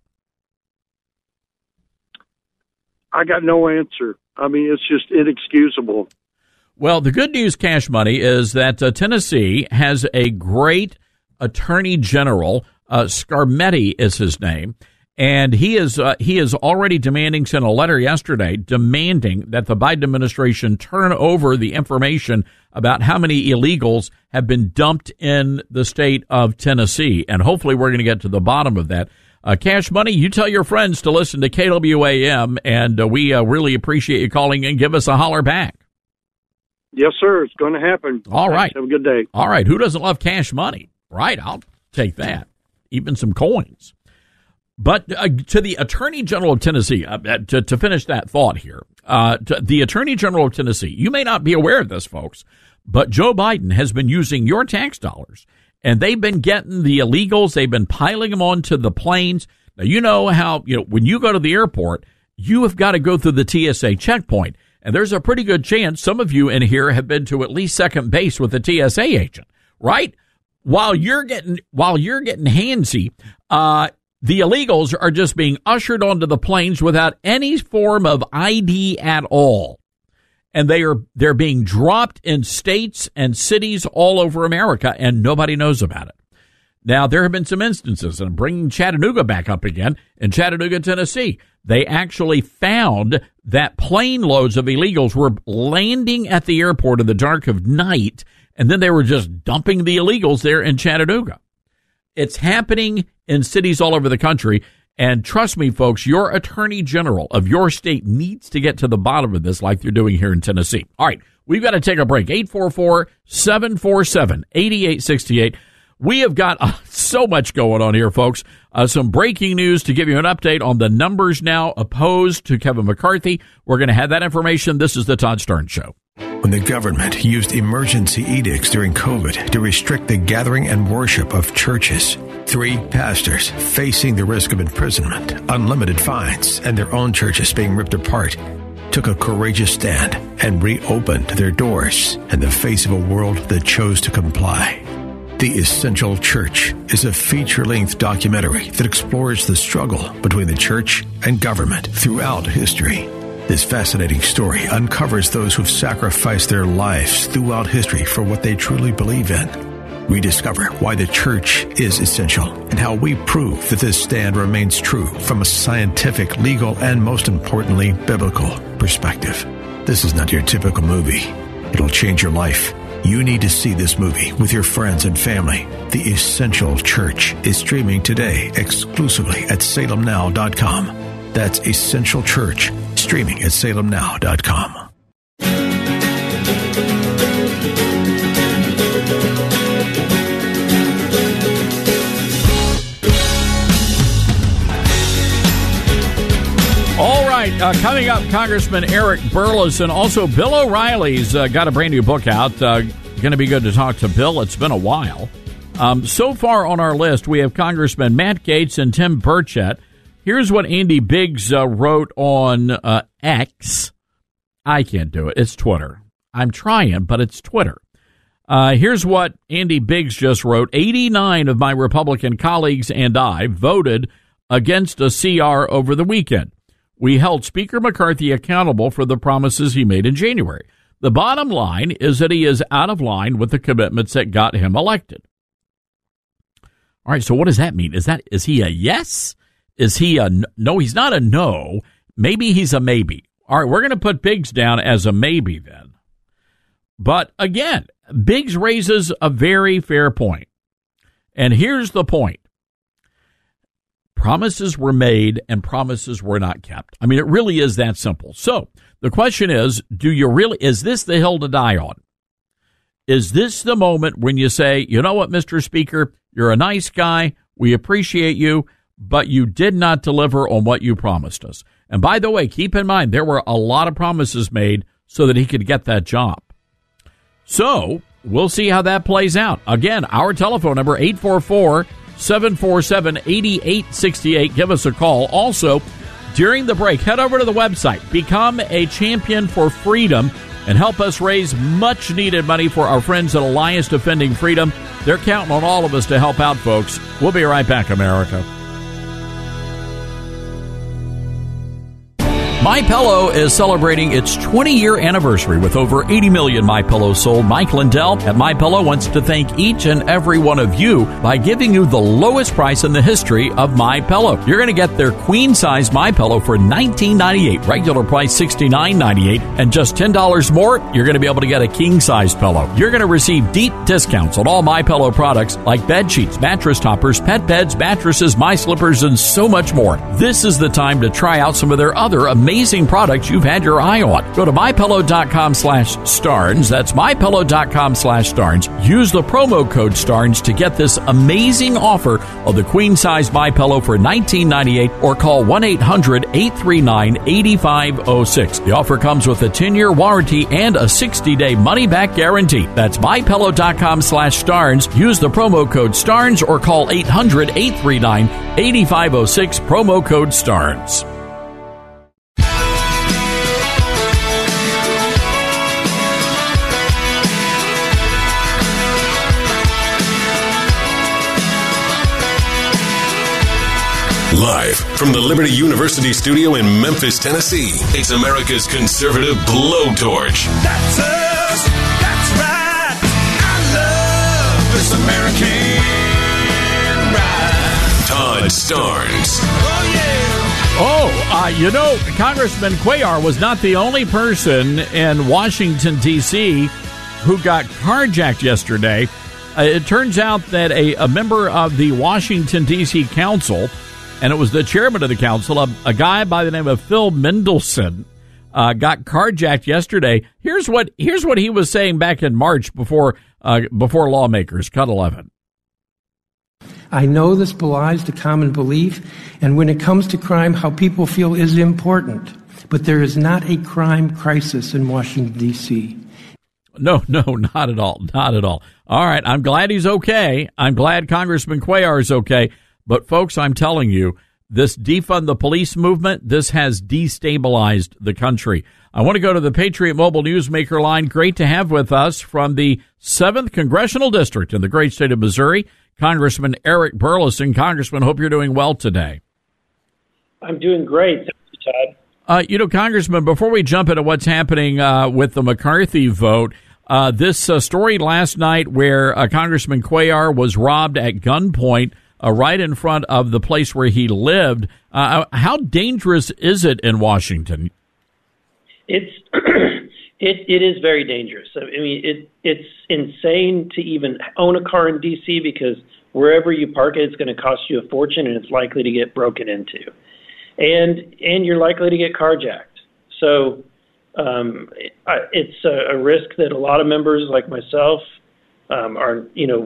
I got no answer. I mean, it's just inexcusable. Well, the good news, Cash Money, is that Tennessee has a great attorney general. Scarmetti is his name, and he is already sent a letter yesterday demanding that the Biden administration turn over the information about how many illegals have been dumped in the state of Tennessee, and hopefully we're going to get to the bottom of that. Cash Money, you tell your friends to listen to KWAM, and we really appreciate you calling and give us a holler back. Yes, sir. It's going to happen. All right. Have a good day. All right. Who doesn't love Cash Money? Right. I'll take that. Even some coins. But to the Attorney General of Tennessee, to finish that thought here, to the Attorney General of Tennessee, you may not be aware of this, folks, but Joe Biden has been using your tax dollars, and they've been getting the illegals. They've been piling them onto the planes. Now, you know how, when you go to the airport, you have got to go through the TSA checkpoint. And there's a pretty good chance some of you in here have been to at least second base with a TSA agent, right? While you're getting handsy, the illegals are just being ushered onto the planes without any form of ID at all. And they're being dropped in states and cities all over America, and nobody knows about it. Now, there have been some instances, and I'm bringing Chattanooga back up again. In Chattanooga, Tennessee, they actually found that plane loads of illegals were landing at the airport in the dark of night, and then they were just dumping the illegals there in Chattanooga. It's happening in cities all over the country, and trust me, folks, your attorney general of your state needs to get to the bottom of this like they're doing here in Tennessee. All right, we've got to take a break. 844-747-8868. We have got so much going on here, folks. Some breaking news to give you an update on the numbers now opposed to Kevin McCarthy. We're going to have that information. This is the Todd Starnes Show. When the government used emergency edicts during COVID to restrict the gathering and worship of churches, 3 pastors facing the risk of imprisonment, unlimited fines, and their own churches being ripped apart took a courageous stand and reopened their doors in the face of a world that chose to comply. The Essential Church is a feature-length documentary that explores the struggle between the church and government throughout history. This fascinating story uncovers those who've sacrificed their lives throughout history for what they truly believe in. We discover why the church is essential and how we prove that this stand remains true from a scientific, legal, and most importantly, biblical perspective. This is not your typical movie. It'll change your life. You need to see this movie with your friends and family. The Essential Church is streaming today exclusively at salemnow.com. That's Essential Church, streaming at salemnow.com. All right, coming up, Congressman Eric Burlison. Also, Bill O'Reilly's got a brand new book out. Going to be good to talk to Bill. It's been a while. So far on our list, we have Congressman Matt Gaetz and Tim Burchett. Here's what Andy Biggs wrote on X. I can't do it. It's Twitter. I'm trying, but it's Twitter. Here's what Andy Biggs just wrote. 89 of my Republican colleagues and I voted against a CR over the weekend. We held Speaker McCarthy accountable for the promises he made in January. The bottom line is that he is out of line with the commitments that got him elected. All right, so what does that mean? Is he a yes? Is he a no? He's not a no. Maybe he's a maybe. All right, we're going to put Biggs down as a maybe then. But again, Biggs raises a very fair point. And here's the point. Promises were made and promises were not kept. I mean, it really is that simple. So the question is, is this the hill to die on? Is this the moment when you say, you know what, Mr. Speaker, you're a nice guy, we appreciate you, but you did not deliver on what you promised us? And by the way, keep in mind, there were a lot of promises made so that he could get that job. So we'll see how that plays out. Again, our telephone number, 844-747-8868. Give us a call. Also, during the break, head over to the website, Become a Champion for Freedom, and help us raise much-needed money for our friends at Alliance Defending Freedom. They're counting on all of us to help out, folks. We'll be right back, America. MyPillow is celebrating its 20-year anniversary with over 80 million MyPillows sold. Mike Lindell at MyPillow wants to thank each and every one of you by giving you the lowest price in the history of MyPillow. You're going to get their queen-size MyPillow for $19.98, regular price $69.98, and just $10 more, you're going to be able to get a king-size pillow. You're going to receive deep discounts on all MyPillow products like bed sheets, mattress toppers, pet beds, mattresses, My Slippers, and so much more. This is the time to try out some of their other amazing products you've had your eye on. Go to MyPillow.com/Starnes. That's MyPillow.com/Starnes. Use the promo code Starnes to get this amazing offer of the queen-size MyPillow for $19.98 or call 1-800-839-8506. The offer comes with a 10-year warranty and a 60-day money-back guarantee. That's MyPillow.com/Starnes. Use the promo code Starnes or call 800-839-8506. Promo code Starnes. Live from the Liberty University studio in Memphis, Tennessee, it's America's conservative blowtorch. That's us. That's right. I love this American ride. Todd Starnes. Oh, yeah. Congressman Cuellar was not the only person in Washington, D.C. who got carjacked yesterday. It turns out that a member of the Washington, D.C. Council, and it was the chairman of the council, a guy by the name of Phil Mendelson, got carjacked yesterday. Here's what he was saying back in March before lawmakers. Cut 11. I know this belies the common belief, and when it comes to crime, how people feel is important. But there is not a crime crisis in Washington, D.C. No, not at all. Not at all. All right, I'm glad he's okay. I'm glad Congressman Cuellar is okay. But, folks, I'm telling you, this defund the police movement, this has destabilized the country. I want to go to the Patriot Mobile Newsmaker line. Great to have with us from the 7th Congressional District in the great state of Missouri, Congressman Eric Burlison. Congressman, hope you're doing well today. I'm doing great. Thank you, Todd. Congressman, before we jump into what's happening with the McCarthy vote, this story last night where Congressman Cuellar was robbed at gunpoint right in front of the place where he lived. How dangerous is it in Washington? It is very dangerous. I mean, it's insane to even own a car in D.C. because wherever you park it, it's going to cost you a fortune and it's likely to get broken into, and you're likely to get carjacked. So it's a risk that a lot of members like myself are,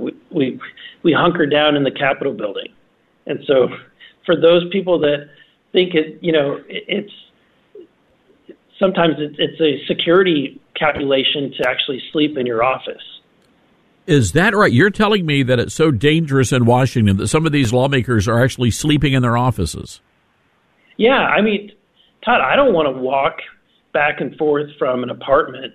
we hunker down in the Capitol building. And so for those people that think it's sometimes it's a security calculation to actually sleep in your office. Is that right? You're telling me that it's so dangerous in Washington that some of these lawmakers are actually sleeping in their offices? Yeah. I mean, Todd, I don't want to walk back and forth from an apartment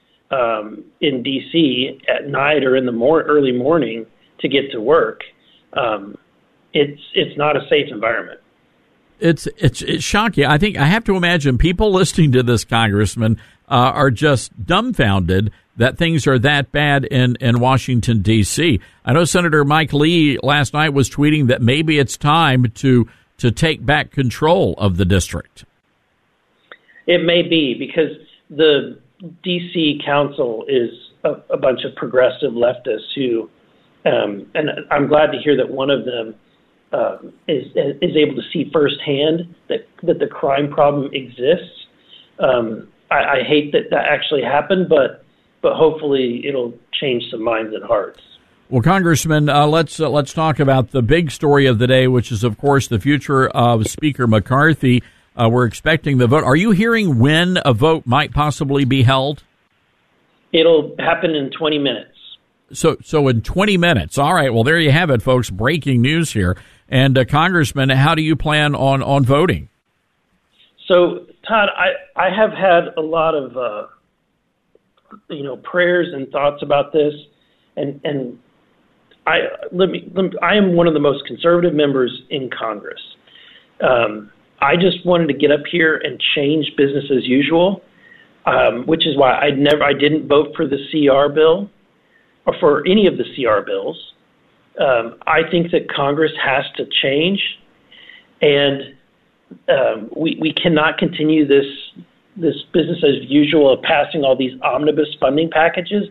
in D.C. at night or in the early morning to get to work. It's not a safe environment. It's shocking. I think I have to imagine people listening to this congressman are just dumbfounded that things are that bad in Washington, D.C. I know Senator Mike Lee last night was tweeting that maybe it's time to take back control of the district. It may be, because the D.C. council is a bunch of progressive leftists who, and I'm glad to hear that one of them is able to see firsthand that the crime problem exists. I hate that actually happened, but hopefully it'll change some minds and hearts. Well, Congressman, let's talk about the big story of the day, which is, of course, the future of Speaker McCarthy. We're expecting the vote. Are you hearing when a vote might possibly be held? It'll happen in 20 minutes. So in 20 minutes. All right. Well, there you have it, folks. Breaking news here. And Congressman, how do you plan on voting? So, Todd, I have had a lot of prayers and thoughts about this, and I am one of the most conservative members in Congress. I just wanted to get up here and change business as usual, which is why I didn't vote for the CR bill or for any of the CR bills. I think that Congress has to change, and we cannot continue this business as usual of passing all these omnibus funding packages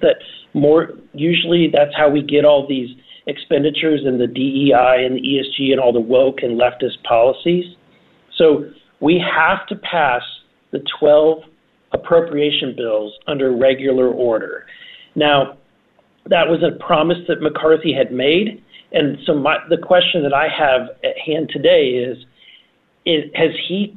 usually that's how we get all these expenditures in the DEI and the ESG and all the woke and leftist policies. So we have to pass the 12 appropriation bills under regular order. Now, that was a promise that McCarthy had made, and so the question that I have at hand today is has he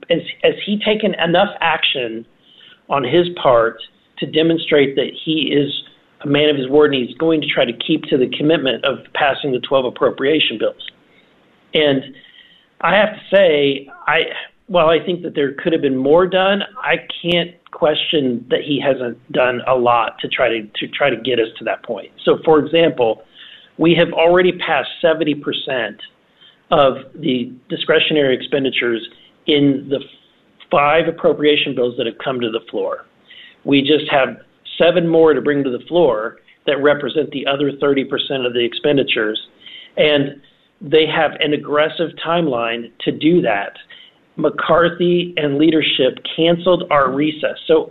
taken enough action on his part to demonstrate that he is a man of his word and he's going to try to keep to the commitment of passing the 12 appropriation bills? And I have to say, while I think that there could have been more done, I can't question that he hasn't done a lot to try to get us to that point. So, for example, we have already passed 70% of the discretionary expenditures in the 5 appropriation bills that have come to the floor. We just have 7 more to bring to the floor that represent the other 30% of the expenditures, and they have an aggressive timeline to do that. McCarthy and leadership canceled our recess. So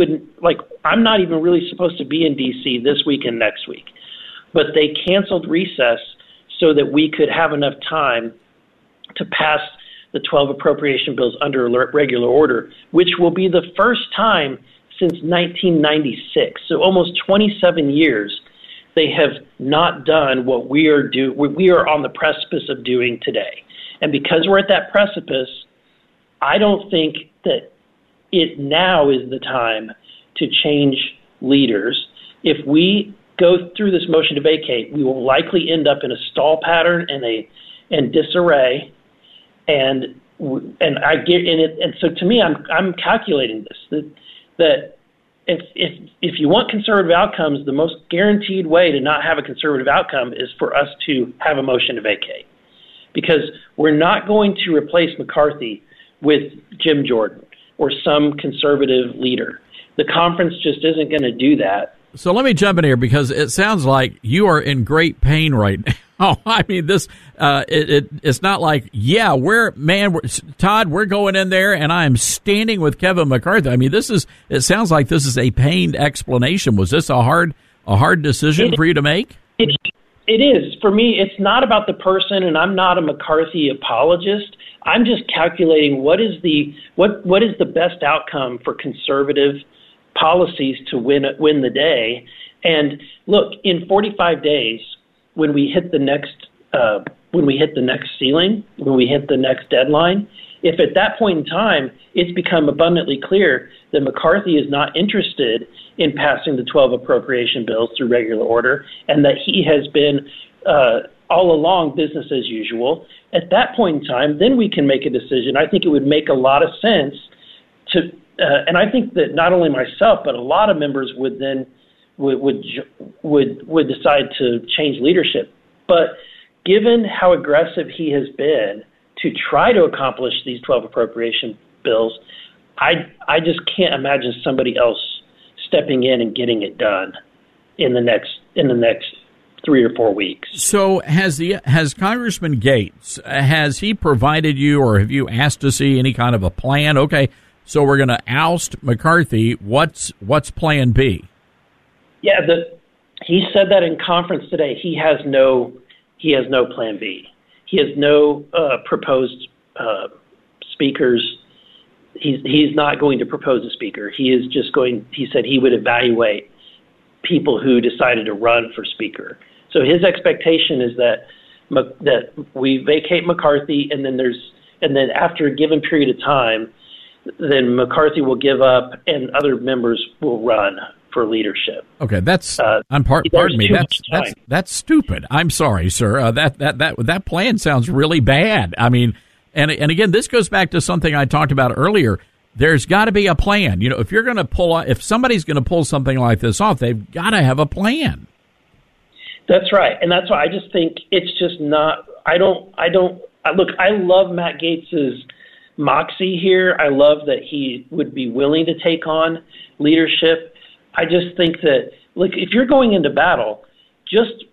I'm not even really supposed to be in D.C. this week and next week, but they canceled recess so that we could have enough time to pass the 12 appropriation bills under regular order, which will be the first time since 1996. So almost 27 years, they have not done what we are on the precipice of doing today. And because we're at that precipice, I don't think that it now is the time to change leaders. If we go through this motion to vacate, we will likely end up in a stall pattern and disarray. And I get in it. And so to me, I'm calculating this that if you want conservative outcomes, the most guaranteed way to not have a conservative outcome is for us to have a motion to vacate, because we're not going to replace McCarthy with Jim Jordan or some conservative leader. The conference just isn't going to do that. So let me jump in here, because it sounds like you are in great pain right now. I mean, this it's not like, Todd, we're going in there and I am standing with Kevin McCarthy. I mean, it sounds like this is a pained explanation. Was this a hard decision for you to make? It is. For me, it's not about the person, and I'm not a McCarthy apologist. I'm just calculating what is the best outcome for conservative policies to win the day. And look, in 45 days, when we hit the next ceiling, when we hit the next deadline, if at that point in time it's become abundantly clear that McCarthy is not interested in passing the 12 appropriation bills through regular order, and that he has been all along business as usual, at that point in time, then we can make a decision. I think it would make a lot of sense to, and I think that not only myself, but a lot of members would then would decide to change leadership. But given how aggressive he has been to try to accomplish these 12 appropriation bills, I just can't imagine somebody else stepping in and getting it done in the next 3 or 4 weeks. So has Congressman Gates, has he provided you, or have you asked to see any kind of a plan? Okay, so we're going to oust McCarthy. What's plan B? Yeah, he said that in conference today. He has no plan B. He has no proposed speakers. He's not going to propose a speaker. He said he would evaluate people who decided to run for speaker. So his expectation is that we vacate McCarthy, and then after a given period of time, then McCarthy will give up and other members will run for leadership. Okay, that's pardon me. That's stupid. I'm sorry, sir. That plan sounds really bad. I mean, and again, this goes back to something I talked about earlier. There's got to be a plan. You know, if somebody's going to pull something like this off, they've got to have a plan. That's right, and that's why I just think it's just not. I love Matt Gates's moxie here. I love that he would be willing to take on leadership. I just think that, if you're going into battle, just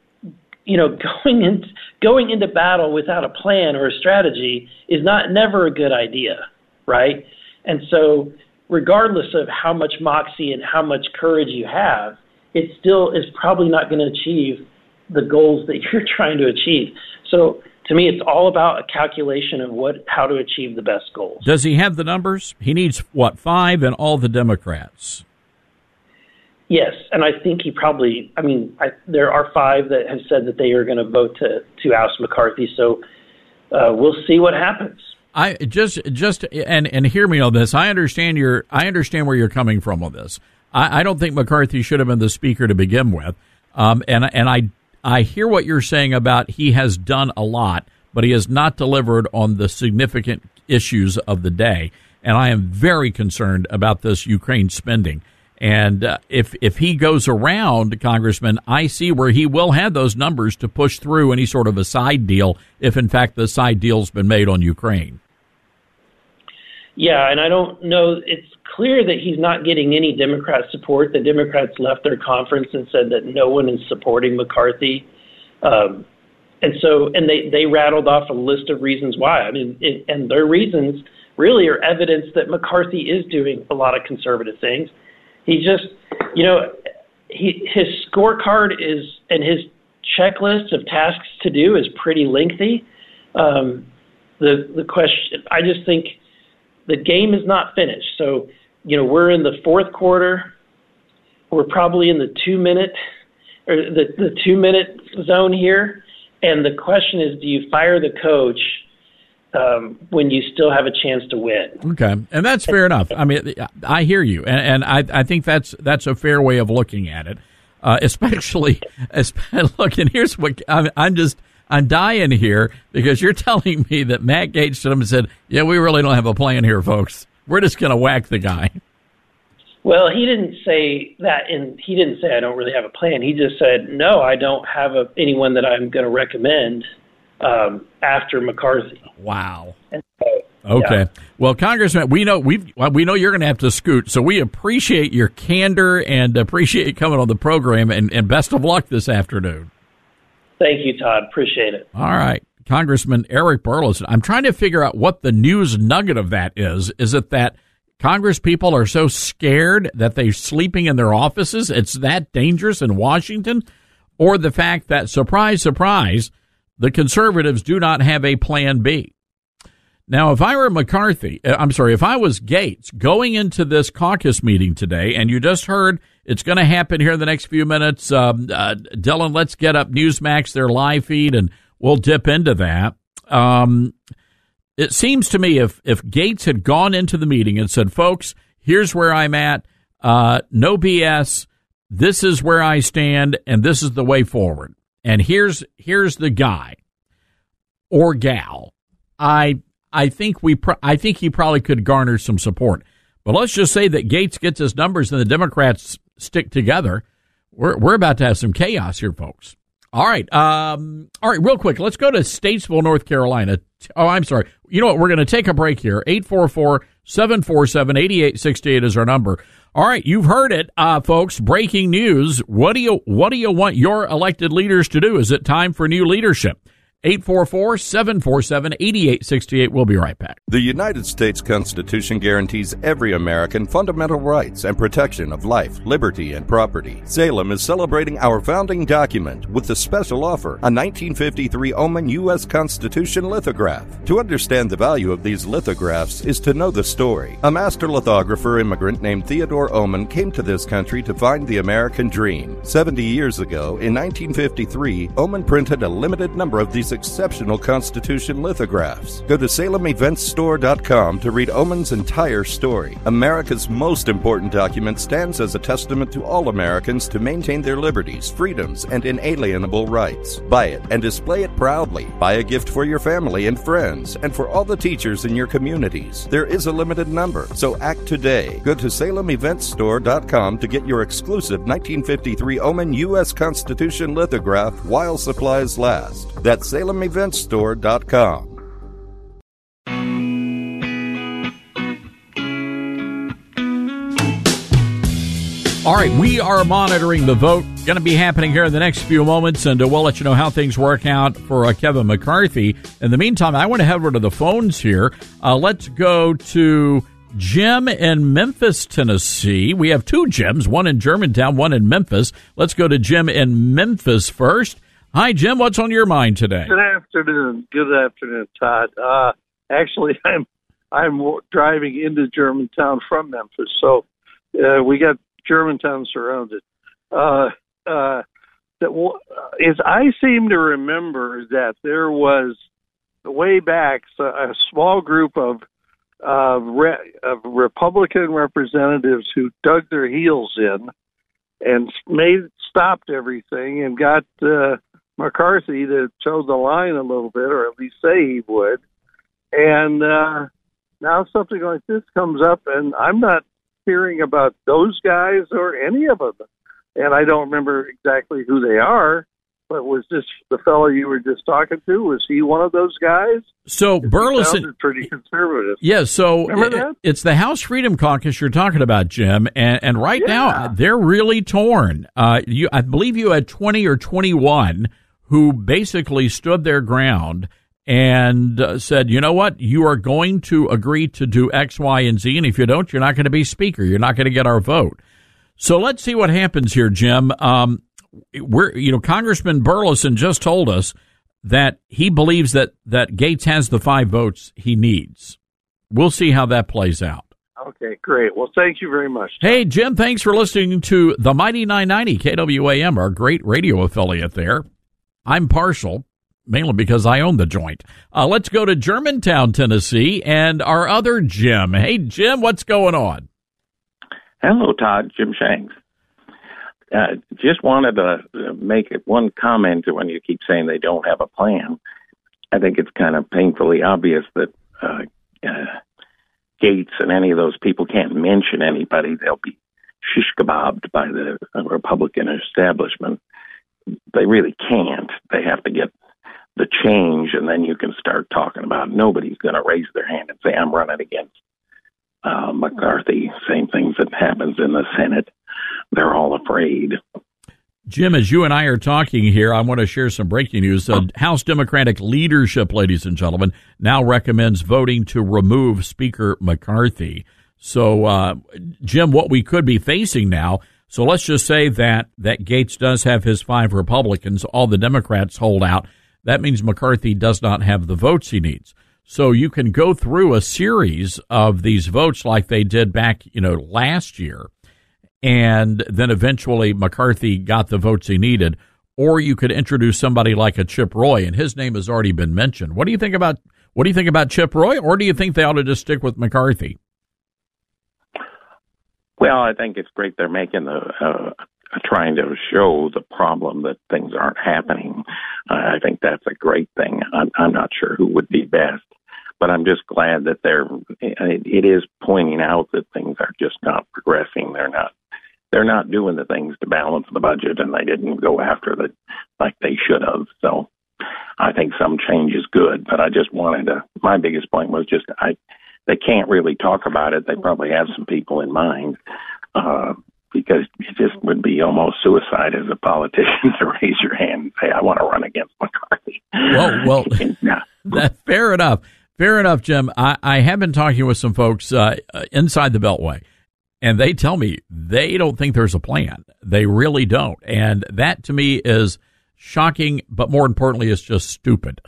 going into battle without a plan or a strategy is never a good idea, right? And so, regardless of how much moxie and how much courage you have, it still is probably not going to achieve the goals that you're trying to achieve. So, to me, it's all about a calculation of how to achieve the best goals. Does he have the numbers? He needs 5 and all the Democrats. Yes, and I think he probably. There are 5 that have said that they are going to vote to oust McCarthy. So we'll see what happens. I just and hear me on this. I understand where you're coming from on this. I don't think McCarthy should have been the speaker to begin with. And I hear what you're saying about he has done a lot, but he has not delivered on the significant issues of the day. And I am very concerned about this Ukraine spending. And if he goes around, Congressman, I see where he will have those numbers to push through any sort of a side deal if, in fact, the side deal's been made on Ukraine. Yeah, and I don't know. It's clear that he's not getting any Democrat support. The Democrats left their conference and said that no one is supporting McCarthy. And they rattled off a list of reasons why. And their reasons really are evidence that McCarthy is doing a lot of conservative things. He just, his scorecard and his checklist of tasks to do is pretty lengthy. The question, I just think the game is not finished. So, we're in the fourth quarter. We're probably in the 2-minute or the 2-minute zone here. And the question is, do you fire the coach when you still have a chance to win? Okay, and that's fair enough. I mean, I hear you, and I think that's a fair way of looking at it. Especially, look, and here's what I'm dying here because you're telling me that Matt Gaetz to them said, "Yeah, we really don't have a plan here, folks. We're just going to whack the guy." Well, he didn't say that, and he didn't say I don't really have a plan. He just said, "No, I don't have anyone that I'm going to recommend." After McCarthy. Wow. And okay. Yeah. Well, Congressman, we know you're going to have to scoot, so we appreciate your candor and appreciate you coming on the program, and best of luck this afternoon. Thank you, Todd. Appreciate it. All right. Congressman Eric Burlison, I'm trying to figure out what the news nugget of that is. Is it that Congress people are so scared that they're sleeping in their offices? It's that dangerous in Washington? Or the fact that, surprise, surprise, the conservatives do not have a plan B. Now, if I were if I was Gates going into this caucus meeting today, and you just heard it's going to happen here in the next few minutes, Dylan, let's get up Newsmax, their live feed, and we'll dip into that. It seems to me if Gates had gone into the meeting and said, folks, here's where I'm at, no BS, this is where I stand, and this is the way forward. And here's the guy or gal. I think he probably could garner some support. But let's just say that Gates gets his numbers and the Democrats stick together. We're about to have some chaos here, folks. All right. Real quick. Let's go to Statesville, North Carolina. Oh, I'm sorry. You know what? We're going to take a break here. 844-747-8868 is our number. All right. You've heard it, folks. Breaking news. What do you want your elected leaders to do? Is it time for new leadership? 844-747-8868. We'll be right back. The United States Constitution guarantees every American fundamental rights and protection of life, liberty, and property. Salem is celebrating our founding document with the special offer, a 1953 Oman U.S. Constitution lithograph. To understand the value of these lithographs is to know the story. A master lithographer immigrant named Theodore Oman came to this country to find the American dream. 70 years ago, in 1953, Oman printed a limited number of these exceptional Constitution lithographs. Go to SalemEventsStore.com to read Oman's entire story. America's most important document stands as a testament to all Americans to maintain their liberties, freedoms, and inalienable rights. Buy it and display it proudly. Buy a gift for your family and friends, and for all the teachers in your communities. There is a limited number, so act today. Go to SalemEventsStore.com to get your exclusive 1953 Oman U.S. Constitution lithograph while supplies last. That's SalemEventsStore.com. All right, we are monitoring the vote. Going to be happening here in the next few moments, and we'll let you know how things work out for Kevin McCarthy. In the meantime, I want to head over to the phones here. Let's go to Jim in Memphis, Tennessee. We have two Jims, one in Germantown, one in Memphis. Let's go to Jim in Memphis first. Hi, Jim. What's on your mind today? Good afternoon. Good afternoon, Todd. Actually, I'm driving into Germantown from Memphis, so we got Germantown surrounded. As I seem to remember that there was way back a small group of Republican representatives who dug their heels in and stopped everything and got McCarthy to toe the line a little bit, or at least say he would. And now something like this comes up, and I'm not hearing about those guys or any of them. And I don't remember exactly who they are, but was this the fellow you were just talking to? Was he one of those guys? So Burleson sounded pretty conservative. Yeah, so that? It's the House Freedom Caucus you're talking about, Jim, and right now they're really torn. I believe you had 20 or 21 who basically stood their ground and said, you know what, you are going to agree to do X, Y, and Z, and if you don't, you're not going to be Speaker. You're not going to get our vote. So let's see what happens here, Jim. Congressman Burleson just told us that he believes that Gaetz has the 5 votes he needs. We'll see how that plays out. Okay, great. Well, thank you very much. Hey, Jim, thanks for listening to the Mighty 990 KWAM, our great radio affiliate there. I'm partial, mainly because I own the joint. Let's go to Germantown, Tennessee, and our other Jim. Hey, Jim, what's going on? Hello, Todd. Jim Shanks. Just wanted to make one comment when you keep saying they don't have a plan. I think it's kind of painfully obvious that Gaetz and any of those people can't mention anybody. They'll be shish kebabbed by the Republican establishment. They really can't. They have to get the change, and then you can start talking about nobody's going to raise their hand and say, I'm running against McCarthy. Same things that happens in the Senate. They're all afraid. Jim, as you and I are talking here, I want to share some breaking news. House Democratic leadership, ladies and gentlemen, now recommends voting to remove Speaker McCarthy. So, Jim, what we could be facing now, so let's just say that Gaetz does have his 5 Republicans, all the Democrats hold out. That means McCarthy does not have the votes he needs. So you can go through a series of these votes like they did back, last year, and then eventually McCarthy got the votes he needed. Or you could introduce somebody like a Chip Roy, and his name has already been mentioned. What do you think about Chip Roy, or do you think they ought to just stick with McCarthy? Well, I think it's great they're making trying to show the problem that things aren't happening. I think that's a great thing. I'm not sure who would be best, but I'm just glad that it is pointing out that things are just not progressing. They're not they're not doing the things to balance the budget, and they didn't go after it like they should have. So I think some change is good, but I just wanted to, my biggest point was just they can't really talk about it. They probably have some people in mind, because it just would be almost suicide as a politician to raise your hand and say, I want to run against McCarthy. Well, fair enough. Fair enough, Jim. I have been talking with some folks inside the Beltway, and they tell me they don't think there's a plan. They really don't. And that, to me, is shocking, but more importantly, it's just stupid.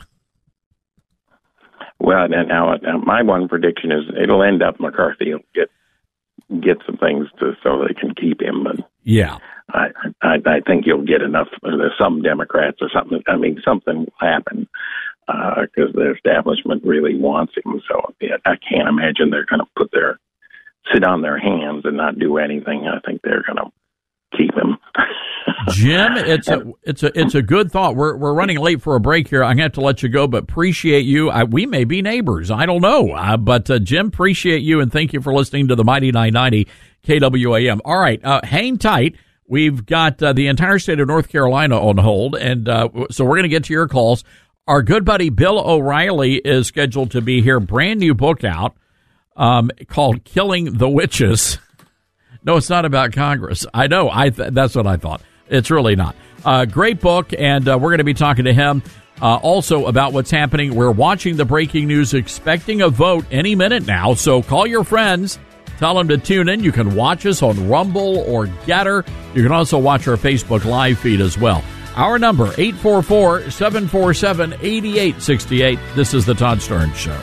Well, now my one prediction is it'll end up McCarthy will get some things so they can keep him. But yeah, I think you'll get enough. There's some Democrats or something. I mean, something will happen because the establishment really wants him. So I can't imagine they're going to sit on their hands and not do anything. I think they're going to keep him. Jim, it's a good thought. We're running late for a break here. I'm going to have to let you go, but appreciate you. We may be neighbors. I don't know. But Jim, appreciate you, and thank you for listening to the Mighty 990 KWAM. All right, hang tight. We've got the entire state of North Carolina on hold, and so we're going to get to your calls. Our good buddy Bill O'Reilly is scheduled to be here. Brand new book out called Killing the Witches. No, it's not about Congress. I know. That's what I thought. It's really not. Great book, and we're going to be talking to him also about what's happening. We're watching the breaking news, expecting a vote any minute now. So call your friends. Tell them to tune in. You can watch us on Rumble or Getter. You can also watch our Facebook live feed as well. Our number, 844-747-8868. This is the Todd Starnes Show.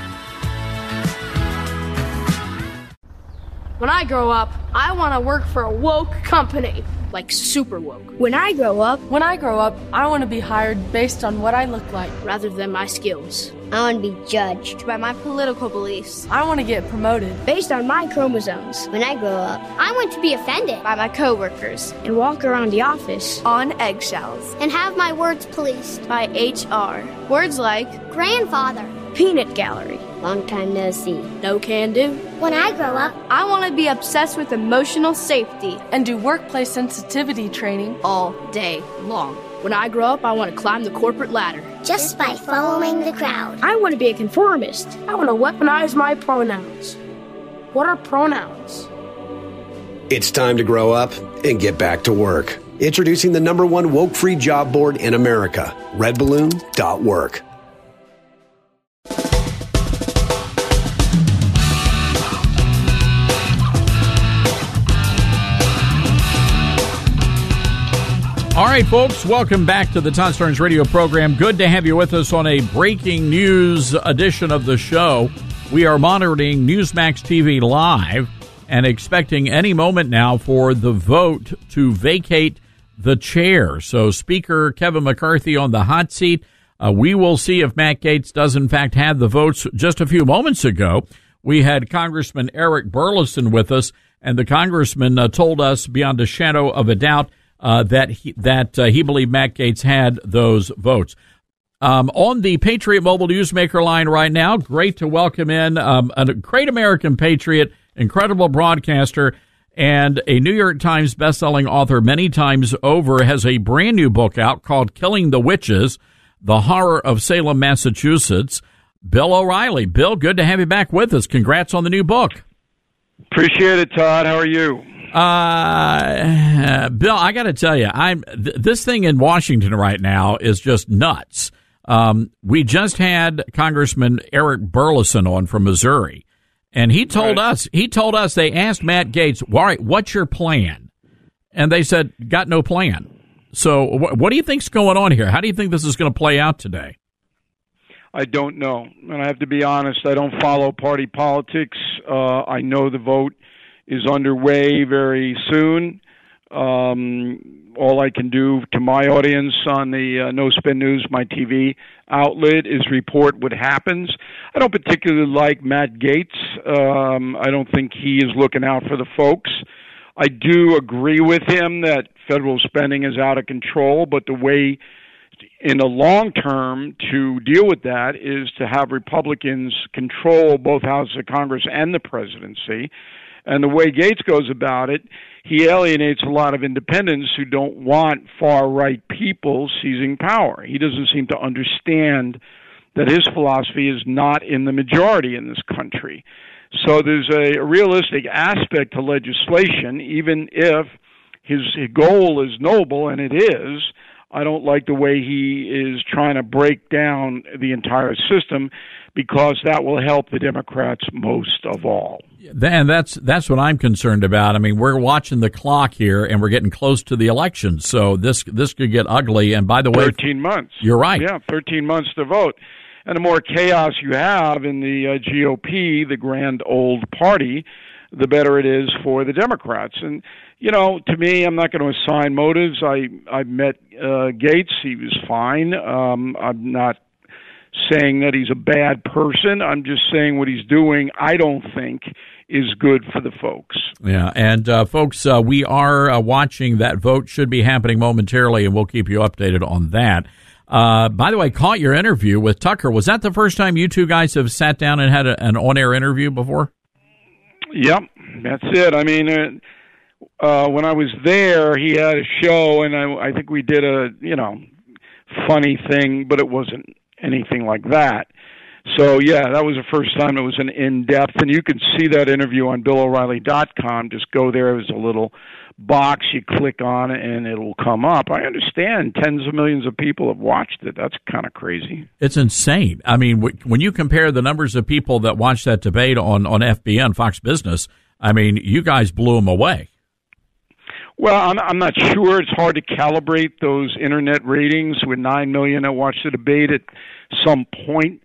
When I grow up, I want to work for a woke company, like super woke. When I grow up, I want to be hired based on what I look like rather than my skills. I want to be judged by my political beliefs. I want to get promoted based on my chromosomes. When I grow up, I want to be offended by my coworkers and walk around the office on eggshells and have my words policed by HR. Words like grandfather, peanut gallery, long time no see, no can do. When I grow up, I want to be obsessed with emotional safety and do workplace sensitivity training all day long. When I grow up, I want to climb the corporate ladder just by following the crowd. I want to be a conformist. I want to weaponize my pronouns. What are pronouns? It's time to grow up and get back to work. Introducing the #1 woke-free job board in America, redballoon.work. All right, folks, welcome back to the Todd Starnes radio program. Good to have you with us on a breaking news edition of the show. We are monitoring Newsmax TV Live and expecting any moment now for the vote to vacate the chair. So Speaker Kevin McCarthy on the hot seat. We will see if Matt Gaetz does, in fact, have the votes. Just a few moments ago, we had Congressman Eric Burlison with us, and the congressman told us beyond a shadow of a doubt that he believed Matt Gaetz had those votes. On the Patriot Mobile Newsmaker line right now, great to welcome in a great American patriot, incredible broadcaster, and a New York Times bestselling author many times over, has a brand new book out called Killing the Witches, The Horror of Salem, Massachusetts. Bill O'Reilly. Bill, good to have you back with us. Congrats on the new book. Appreciate it, Todd. How are you? Bill, I got to tell you, this thing in Washington right now is just nuts. We just had Congressman Eric Burlison on from Missouri, and he told us they asked Matt Gaetz, "All right, what's your plan?" And they said, "Got no plan." So, what do you think's going on here? How do you think this is going to play out today? I don't know, and I have to be honest. I don't follow party politics. I know the vote is underway very soon. All I can do to my audience on the No Spin News, my TV outlet, is report what happens. I don't particularly like Matt Gaetz. I don't think he is looking out for the folks. I do agree with him that federal spending is out of control, but the way in the long term to deal with that is to have Republicans control both houses of Congress and the presidency. And the way Gates goes about it, he alienates a lot of independents who don't want far-right people seizing power. He doesn't seem to understand that his philosophy is not in the majority in this country. So there's a realistic aspect to legislation, even if his goal is noble, and it is. I don't like the way he is trying to break down the entire system, because that will help the Democrats most of all. And that's what I'm concerned about. I mean, we're watching the clock here, and we're getting close to the election, so this could get ugly. And by the way, 13 months. You're right. Yeah, 13 months to vote. And the more chaos you have in the GOP, the grand old party, the better it is for the Democrats. And, you know, to me, I'm not going to assign motives. I met Gates. He was fine. I'm not saying that he's a bad person. I'm just saying what he's doing, I don't think, is good for the folks. Yeah, and folks, we are watching that vote. Should be happening momentarily, and we'll keep you updated on that. By the way, caught your interview with Tucker. Was that the first time you two guys have sat down and had an on-air interview before? Yep, that's it. I mean, when I was there, he had a show, and I think we did a, funny thing, but it wasn't anything like that. So, yeah, that was the first time it was an in-depth, and you can see that interview on BillO'Reilly.com. Just go there. There's a little box. You click on it, and it'll come up. I understand tens of millions of people have watched it. That's kind of crazy. It's insane. I mean, when you compare the numbers of people that watched that debate on FBN, Fox Business, I mean, you guys blew them away. Well, I'm not sure. It's hard to calibrate those Internet ratings with 9 million that watched the debate at some point.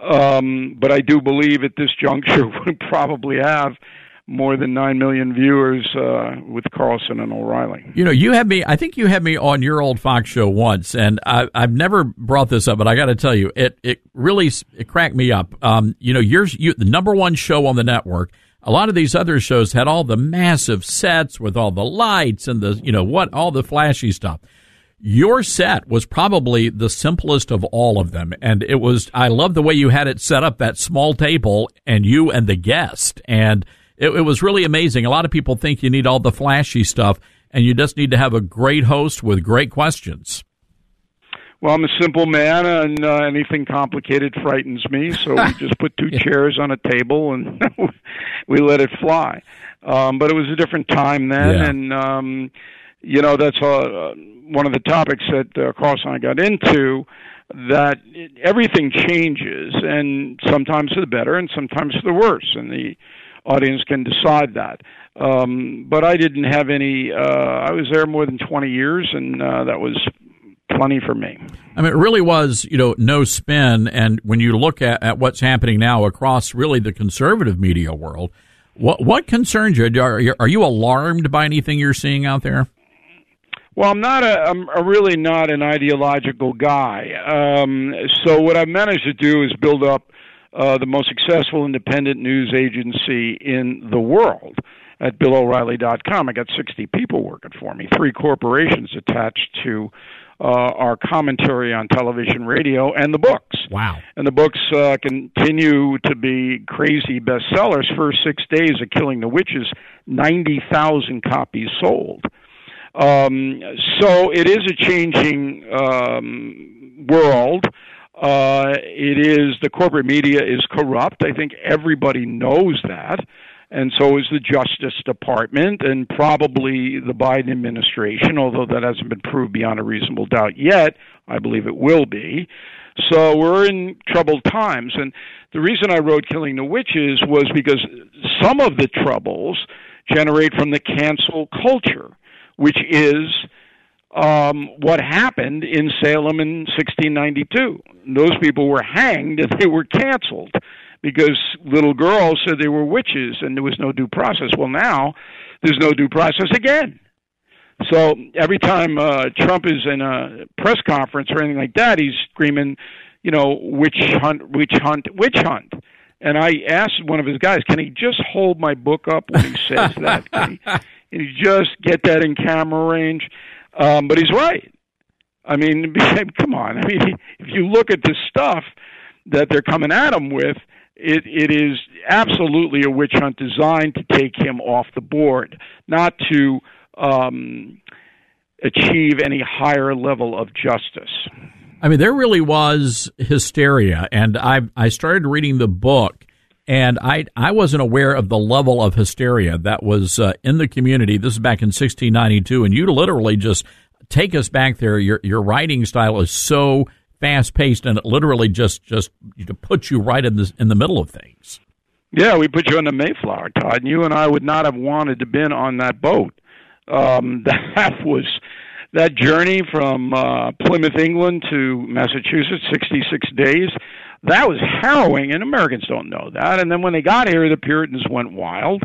But I do believe at this juncture we probably have more than 9 million viewers with Carlson and O'Reilly. I think you had me on your old Fox show once, and I've never brought this up, but I got to tell you, it really cracked me up. You're the number one show on the network. A lot of these other shows had all the massive sets with all the lights and all the flashy stuff. Your set was probably the simplest of all of them. And I love the way you had it set up, that small table and you and the guest. And it was really amazing. A lot of people think you need all the flashy stuff, and you just need to have a great host with great questions. Well, I'm a simple man, and anything complicated frightens me, so we just put two chairs on a table, and we let it fly. But it was a different time then, and, that's one of the topics that Carlson and I got into, that everything changes, and sometimes for the better and sometimes for the worse, and the audience can decide that. But I didn't have any, I was there more than 20 years, and that was plenty for me. I mean, it really was, no spin. And when you look at what's happening now across really the conservative media world, what concerns you? Are you alarmed by anything you're seeing out there? Well, I'm really not an ideological guy. So what I've managed to do is build up the most successful independent news agency in the world at BillO'Reilly.com. I got 60 people working for me, 3 corporations attached to our commentary on television, radio, and the books. Wow. And the books continue to be crazy bestsellers. First 6 days of Killing the Witches, 90,000 copies sold. So it is a changing world. The corporate media is corrupt. I think everybody knows that. And so is the Justice Department and probably the Biden administration, although that hasn't been proved beyond a reasonable doubt yet. I believe it will be. So we're in troubled times. And the reason I wrote Killing the Witches was because some of the troubles generate from the cancel culture, which is what happened in Salem in 1692. Those people were hanged and they were canceled because little girls said they were witches and there was no due process. Well, now there's no due process again. So every time Trump is in a press conference or anything like that, he's screaming, witch hunt, witch hunt, witch hunt. And I asked one of his guys, can he just hold my book up when he says that? Can he just get that in camera range? But he's right. I mean, come on. I mean, if you look at the stuff that they're coming at him with, it is absolutely a witch hunt designed to take him off the board, not to achieve any higher level of justice. I mean, there really was hysteria, and I started reading the book, and I wasn't aware of the level of hysteria that was in the community. This is back in 1692, and you literally just take us back there. Your writing style is so fast-paced, and it literally just puts you right in the middle of things. Yeah, we put you on the Mayflower, Todd, and you and I would not have wanted to been on that boat. That journey from Plymouth, England to Massachusetts, 66 days, that was harrowing, and Americans don't know that. And then when they got here, the Puritans went wild.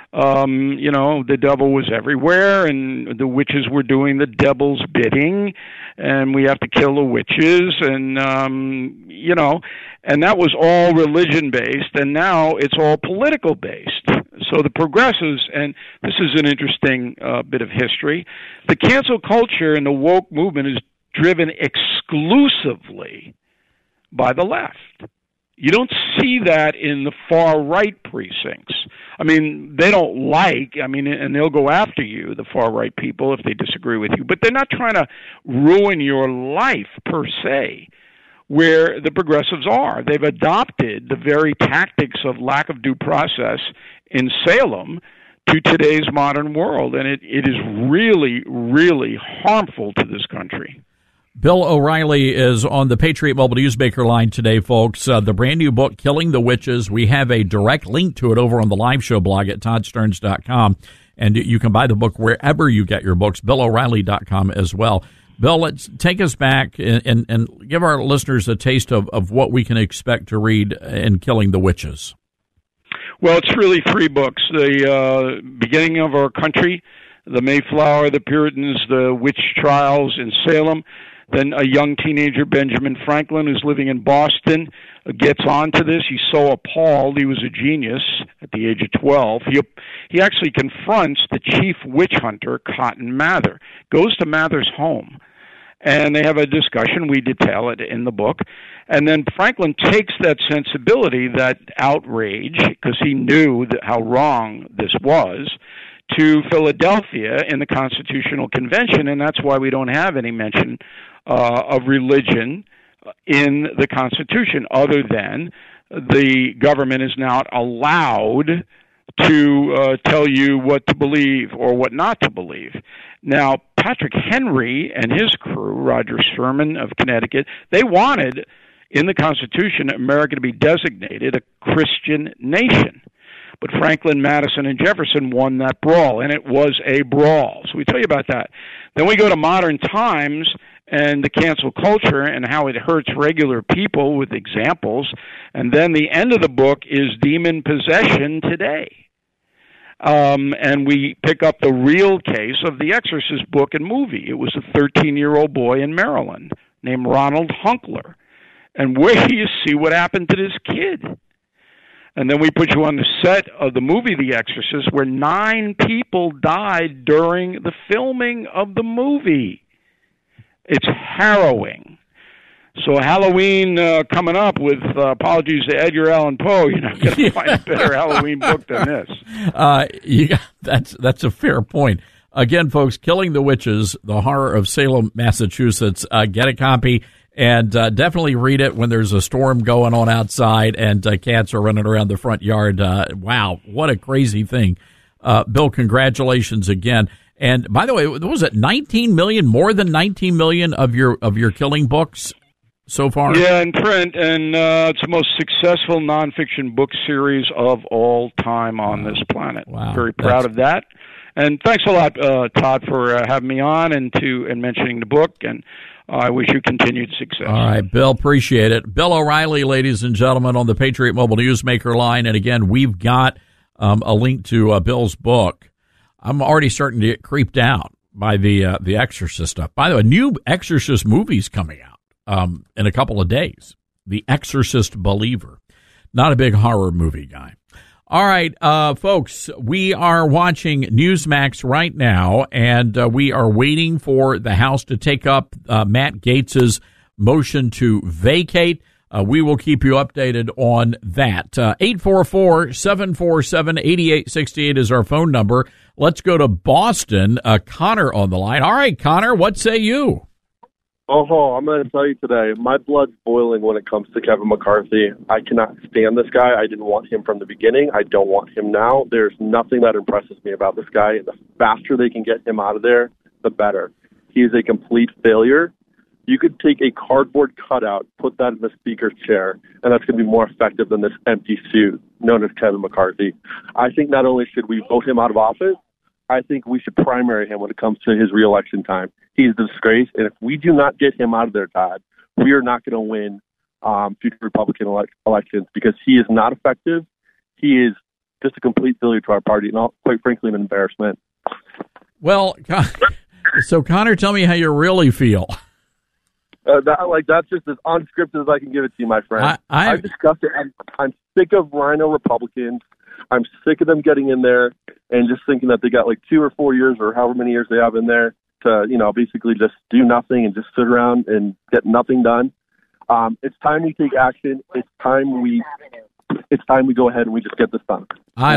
The devil was everywhere, and the witches were doing the devil's bidding, and we have to kill the witches, and and that was all religion-based, and now it's all political-based. So the progressives, and this is an interesting bit of history, the cancel culture and the woke movement is driven exclusively by the left. You don't see that in the far-right precincts. I mean, they don't and they'll go after you, the far-right people, if they disagree with you, but they're not trying to ruin your life, per se, where the progressives are. They've adopted the very tactics of lack of due process in Salem to today's modern world, and it is really, really harmful to this country. Bill O'Reilly is on the Patriot Mobile Newsmaker line today, folks. The brand new book, Killing the Witches. We have a direct link to it over on the live show blog at toddsterns.com, and you can buy the book wherever you get your books, BillO'Reilly.com as well. Bill, let's take us back and give our listeners a taste of what we can expect to read in Killing the Witches. Well, it's really three books. The beginning of our country, the Mayflower, the Puritans, the witch trials in Salem. Then a young teenager, Benjamin Franklin, who's living in Boston, gets onto this. He's so appalled. He was a genius at the age of 12. He actually confronts the chief witch hunter, Cotton Mather, goes to Mather's home, and they have a discussion. We detail it in the book. And then Franklin takes that sensibility, that outrage, because he knew how wrong this was, to Philadelphia in the Constitutional Convention, and that's why we don't have any mention of religion in the Constitution, other than the government is not allowed to tell you what to believe or what not to believe. Now, Patrick Henry and his crew, Roger Sherman of Connecticut, they wanted in the Constitution America to be designated a Christian nation. But Franklin, Madison, and Jefferson won that brawl, and it was a brawl. So we tell you about that. Then we go to modern times and the cancel culture and how it hurts regular people with examples. And then the end of the book is demon possession today. And we pick up the real case of the Exorcist book and movie. It was a 13-year-old boy in Maryland named Ronald Hunkler. And where do you see what happened to this kid? And then we put you on the set of the movie The Exorcist, where 9 people died during the filming of the movie. It's harrowing. So Halloween coming up with apologies to Edgar Allan Poe. You're not going to find a better Halloween book than this. That's a fair point. Again, folks, Killing the Witches, The Horror of Salem, Massachusetts. Get a copy. And definitely read it when there's a storm going on outside and cats are running around the front yard. Wow, what a crazy thing. Bill, congratulations again. And by the way, was it 19 million, more than 19 million of your Killing books so far? Yeah, in print, and it's the most successful nonfiction book series of all time on this planet. Wow. Very proud of that. And thanks a lot, Todd, for having me on and mentioning the book, and I wish you continued success. All right, Bill, appreciate it. Bill O'Reilly, ladies and gentlemen, on the Patriot Mobile Newsmaker line. And again, we've got a link to Bill's book. I'm already starting to get creeped out by the Exorcist stuff. By the way, new Exorcist movie's coming out in a couple of days. The Exorcist Believer. Not a big horror movie guy. All right, folks, we are watching Newsmax right now, and we are waiting for the House to take up Matt Gaetz's motion to vacate we will keep you updated on that. 844-747-8868 is our phone number. Let's go to Boston. Connor on the line. All right, Connor, what say you? Oh, I'm going to tell you today, my blood's boiling when it comes to Kevin McCarthy. I cannot stand this guy. I didn't want him from the beginning. I don't want him now. There's nothing that impresses me about this guy. And the faster they can get him out of there, the better. He is a complete failure. You could take a cardboard cutout, put that in the speaker's chair, and that's going to be more effective than this empty suit known as Kevin McCarthy. I think not only should we vote him out of office, I think we should primary him when it comes to his reelection time. He's a disgrace, and if we do not get him out of there, Todd, we are not going to win future Republican elections because he is not effective. He is just a complete failure to our party, and quite frankly, an embarrassment. Well, so Connor, tell me how you really feel. That's just as unscripted as I can give it to you, my friend. I've discussed it. I'm sick of Rhino Republicans. I'm sick of them getting in there and just thinking that they got like 2 or 4 years or however many years they have in there to, basically just do nothing and just sit around and get nothing done. It's time we take action. It's time we go ahead and we just get this done.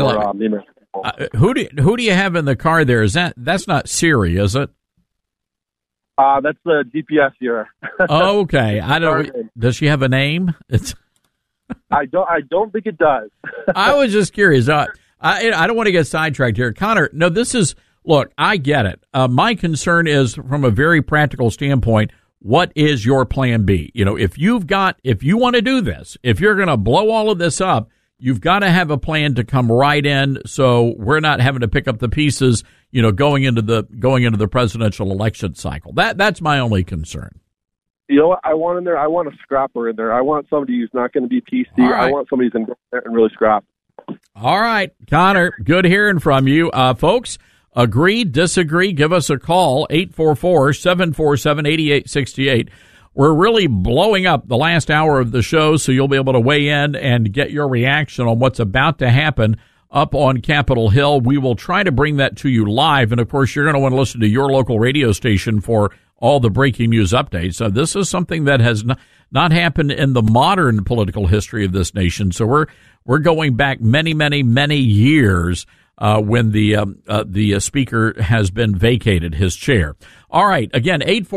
Who do you have in the car there? That's not Siri, is it? That's the GPS here. Okay. Does she have a name? I don't think it does. I was just curious. I don't want to get sidetracked here. Connor, no, look, I get it. My concern is from a very practical standpoint, what is your plan B? If you want to do this, if you're going to blow all of this up, you've got to have a plan to come right in so we're not having to pick up the pieces, going into the presidential election cycle. That's my only concern. You know what I want in there? I want a scrapper in there. I want somebody who's not going to be PC. Right. I want somebody who's going to go there and really scrap. All right, Connor, good hearing from you. Folks, agree, disagree, give us a call, 844-747-8868. We're really blowing up the last hour of the show, so you'll be able to weigh in and get your reaction on what's about to happen up on Capitol Hill. We will try to bring that to you live, and of course, you're going to want to listen to your local radio station for all the breaking news updates. So this is something that has not happened in the modern political history of this nation. So we're going back many, many, many years when the speaker has been vacated his chair. All right. Again,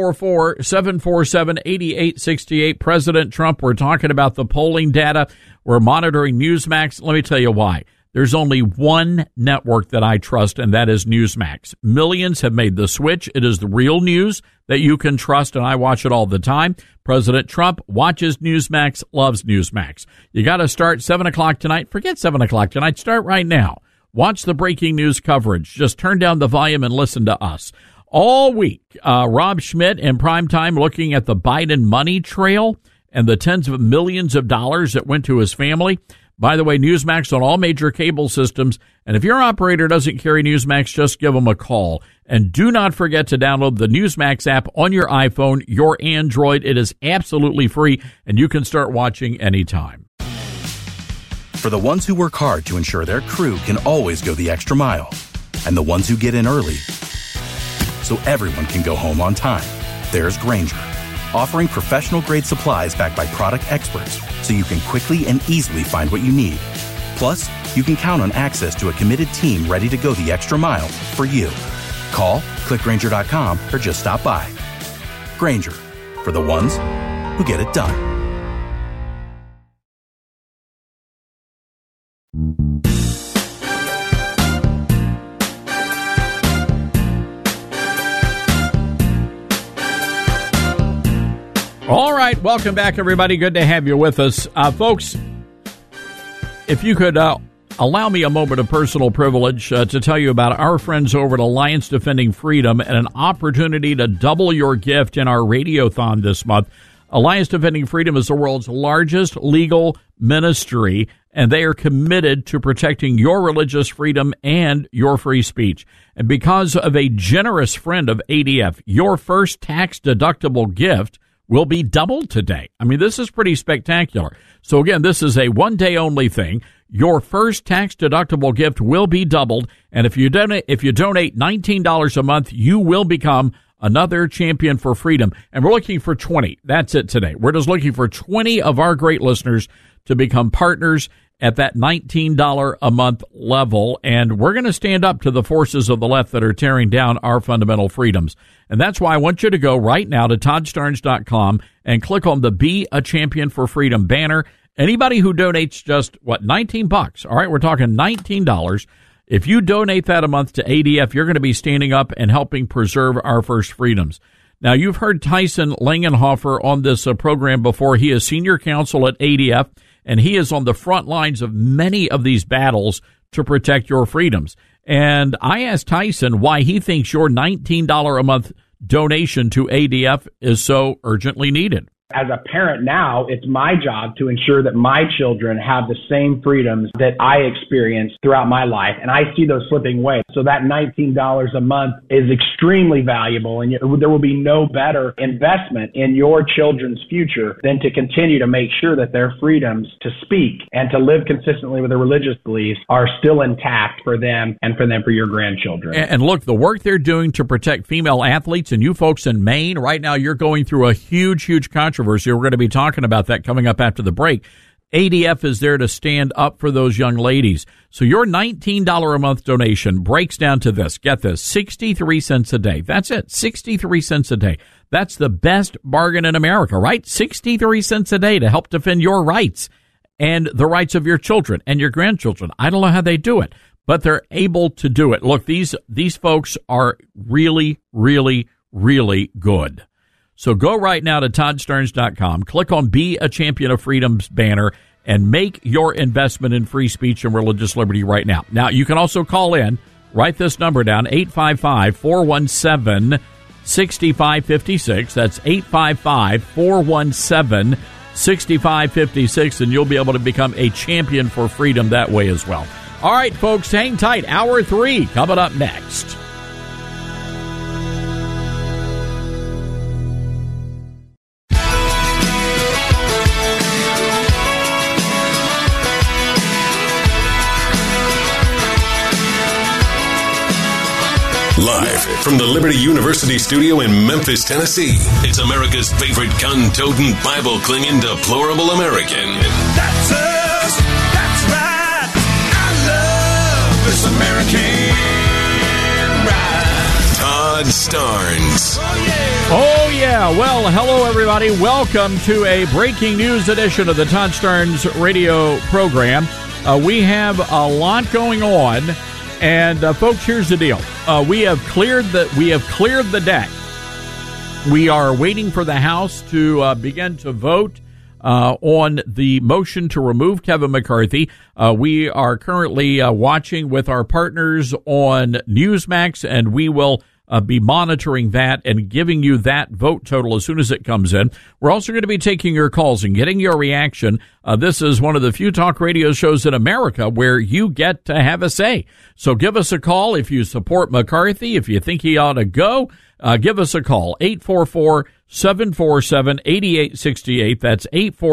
844-747-8868. President Trump, we're talking about the polling data. We're monitoring Newsmax. Let me tell you why. There's only one network that I trust, and that is Newsmax. Millions have made the switch. It is the real news that you can trust, and I watch it all the time. President Trump watches Newsmax, loves Newsmax. You got to start 7 o'clock tonight. Forget 7 o'clock tonight. Start right now. Watch the breaking news coverage. Just turn down the volume and listen to us. All week, Rob Schmidt in primetime looking at the Biden money trail and the tens of millions of dollars that went to his family. By the way, Newsmax on all major cable systems. And if your operator doesn't carry Newsmax, just give them a call. And do not forget to download the Newsmax app on your iPhone, your Android. It is absolutely free, and you can start watching anytime. For the ones who work hard to ensure their crew can always go the extra mile, and the ones who get in early so everyone can go home on time, there's Grainger, offering professional-grade supplies backed by product experts so you can quickly and easily find what you need. Plus, you can count on access to a committed team ready to go the extra mile for you. Call, click Grainger.com, or just stop by. Grainger, for the ones who get it done. All right, welcome back, everybody. Good to have you with us. Folks, if you could allow me a moment of personal privilege to tell you about our friends over at Alliance Defending Freedom and an opportunity to double your gift in our Radiothon this month. Alliance Defending Freedom is the world's largest legal ministry, and they are committed to protecting your religious freedom and your free speech. And because of a generous friend of ADF, your first tax-deductible gift will be doubled today. I mean, this is pretty spectacular. So again, this is a one-day only thing. Your first tax-deductible gift will be doubled, and if you donate $19 a month, you will become another champion for freedom. And we're looking for 20. That's it today. We're just looking for 20 of our great listeners to become partners at that $19 a month level. And we're going to stand up to the forces of the left that are tearing down our fundamental freedoms. And that's why I want you to go right now to ToddStarnes.com and click on the Be a Champion for Freedom banner. Anybody who donates just, $19? All right, we're talking $19. If you donate that a month to ADF, you're going to be standing up and helping preserve our first freedoms. Now, you've heard Tyson Langenhofer on this program before. He is senior counsel at ADF, and he is on the front lines of many of these battles to protect your freedoms. And I asked Tyson why he thinks your $19 a month donation to ADF is so urgently needed. As a parent now, it's my job to ensure that my children have the same freedoms that I experienced throughout my life, and I see those slipping away. So that $19 a month is extremely valuable, and there will be no better investment in your children's future than to continue to make sure that their freedoms to speak and to live consistently with their religious beliefs are still intact for them and for your grandchildren. And look, the work they're doing to protect female athletes, and you folks in Maine, right now you're going through a huge controversy. We're going to be talking about that coming up after the break. ADF is there to stand up for those young ladies. So your $19 a month donation breaks down to this. Get this, 63 cents a day. That's it, 63 cents a day. That's the best bargain in America, right? 63 cents a day to help defend your rights and the rights of your children and your grandchildren. I don't know how they do it, but they're able to do it. Look, these folks are really good. So go right now to ToddStarnes.com, click on Be a Champion of Freedom's banner, and make your investment in free speech and religious liberty right now. Now, you can also call in. Write this number down, 855-417-6556. That's 855-417-6556, and you'll be able to become a champion for freedom that way as well. All right, folks, hang tight. Hour 3 coming up next. Live from the Liberty University studio in Memphis, Tennessee, it's America's favorite gun-toting, Bible-clinging, deplorable American. That's us. That's right. I love this American ride. Todd Starnes. Oh, yeah. Well, hello, everybody. Welcome to a breaking news edition of the Todd Starnes radio program. We have a lot going on. And folks, here's the deal: we have cleared the deck. We are waiting for the House to begin to vote on the motion to remove Kevin McCarthy. We are currently watching with our partners on Newsmax, and we will be monitoring that and giving you that vote total as soon as it comes in. We're also going to be taking your calls and getting your reaction. This is one of the few talk radio shows in America where you get to have a say. So give us a call if you support McCarthy, if you think he ought to go. Give us a call, 844-747-8868. That's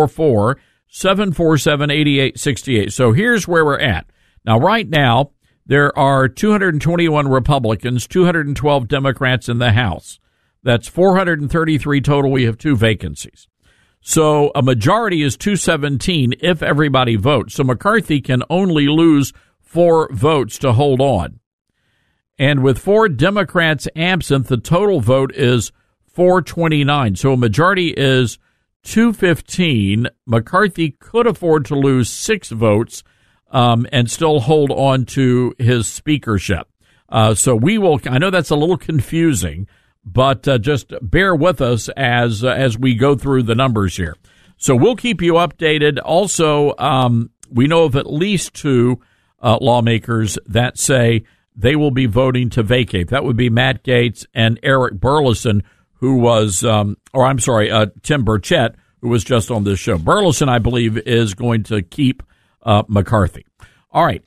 844-747-8868. So here's where we're at. Now, right now, there are 221 Republicans, 212 Democrats in the House. That's 433 total. We have 2 vacancies. So a majority is 217 if everybody votes. So McCarthy can only lose 4 votes to hold on. And with 4 Democrats absent, the total vote is 429. So a majority is 215. McCarthy could afford to lose 6 votes and still hold on to his speakership. So we will, I know that's a little confusing, but just bear with us as we go through the numbers here. So we'll keep you updated. Also, we know of at least 2 lawmakers that say they will be voting to vacate. That would be Matt Gaetz and Eric Burleson, who was, Tim Burchett, who was just on this show. Burleson, I believe, is going to keep McCarthy. All right,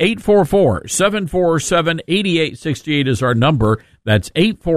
844-747-8868 is our number. That's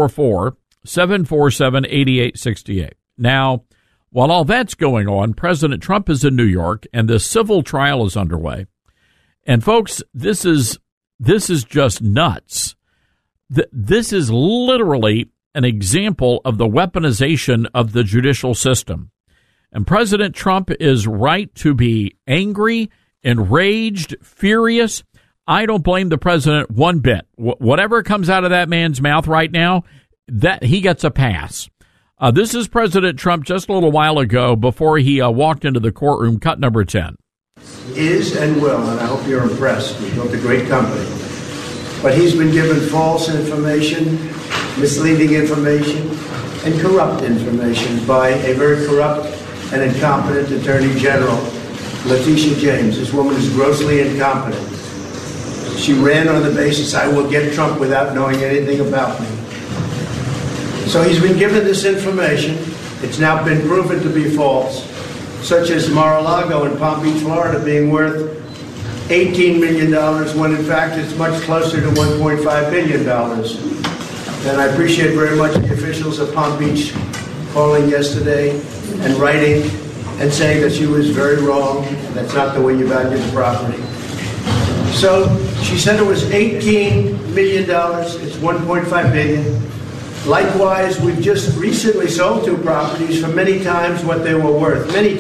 844-747-8868. Now, while all that's going on, President Trump is in New York, and the civil trial is underway. And folks, this is just nuts. This is literally an example of the weaponization of the judicial system. And President Trump is right to be angry, enraged, furious. I don't blame the president one bit. Whatever comes out of that man's mouth right now, that he gets a pass. This is President Trump just a little while ago before he walked into the courtroom, cut number 10. Is and will, and I hope you're impressed. We built a great company. But he's been given false information, misleading information, and corrupt information by a very corrupt and incompetent Attorney General, Letitia James. This woman is grossly incompetent. She ran on the basis, I will get Trump without knowing anything about me. So he's been given this information. It's now been proven to be false, such as Mar-a-Lago in Palm Beach, Florida, being worth $18 million, when in fact it's much closer to $1.5 billion. And I appreciate very much the officials of Palm Beach calling yesterday and writing and saying that she was very wrong. That's not the way you value the property. So she said it was $18 million. It's $1.5 billion. Likewise, we've just recently sold 2 properties for many times what they were worth, in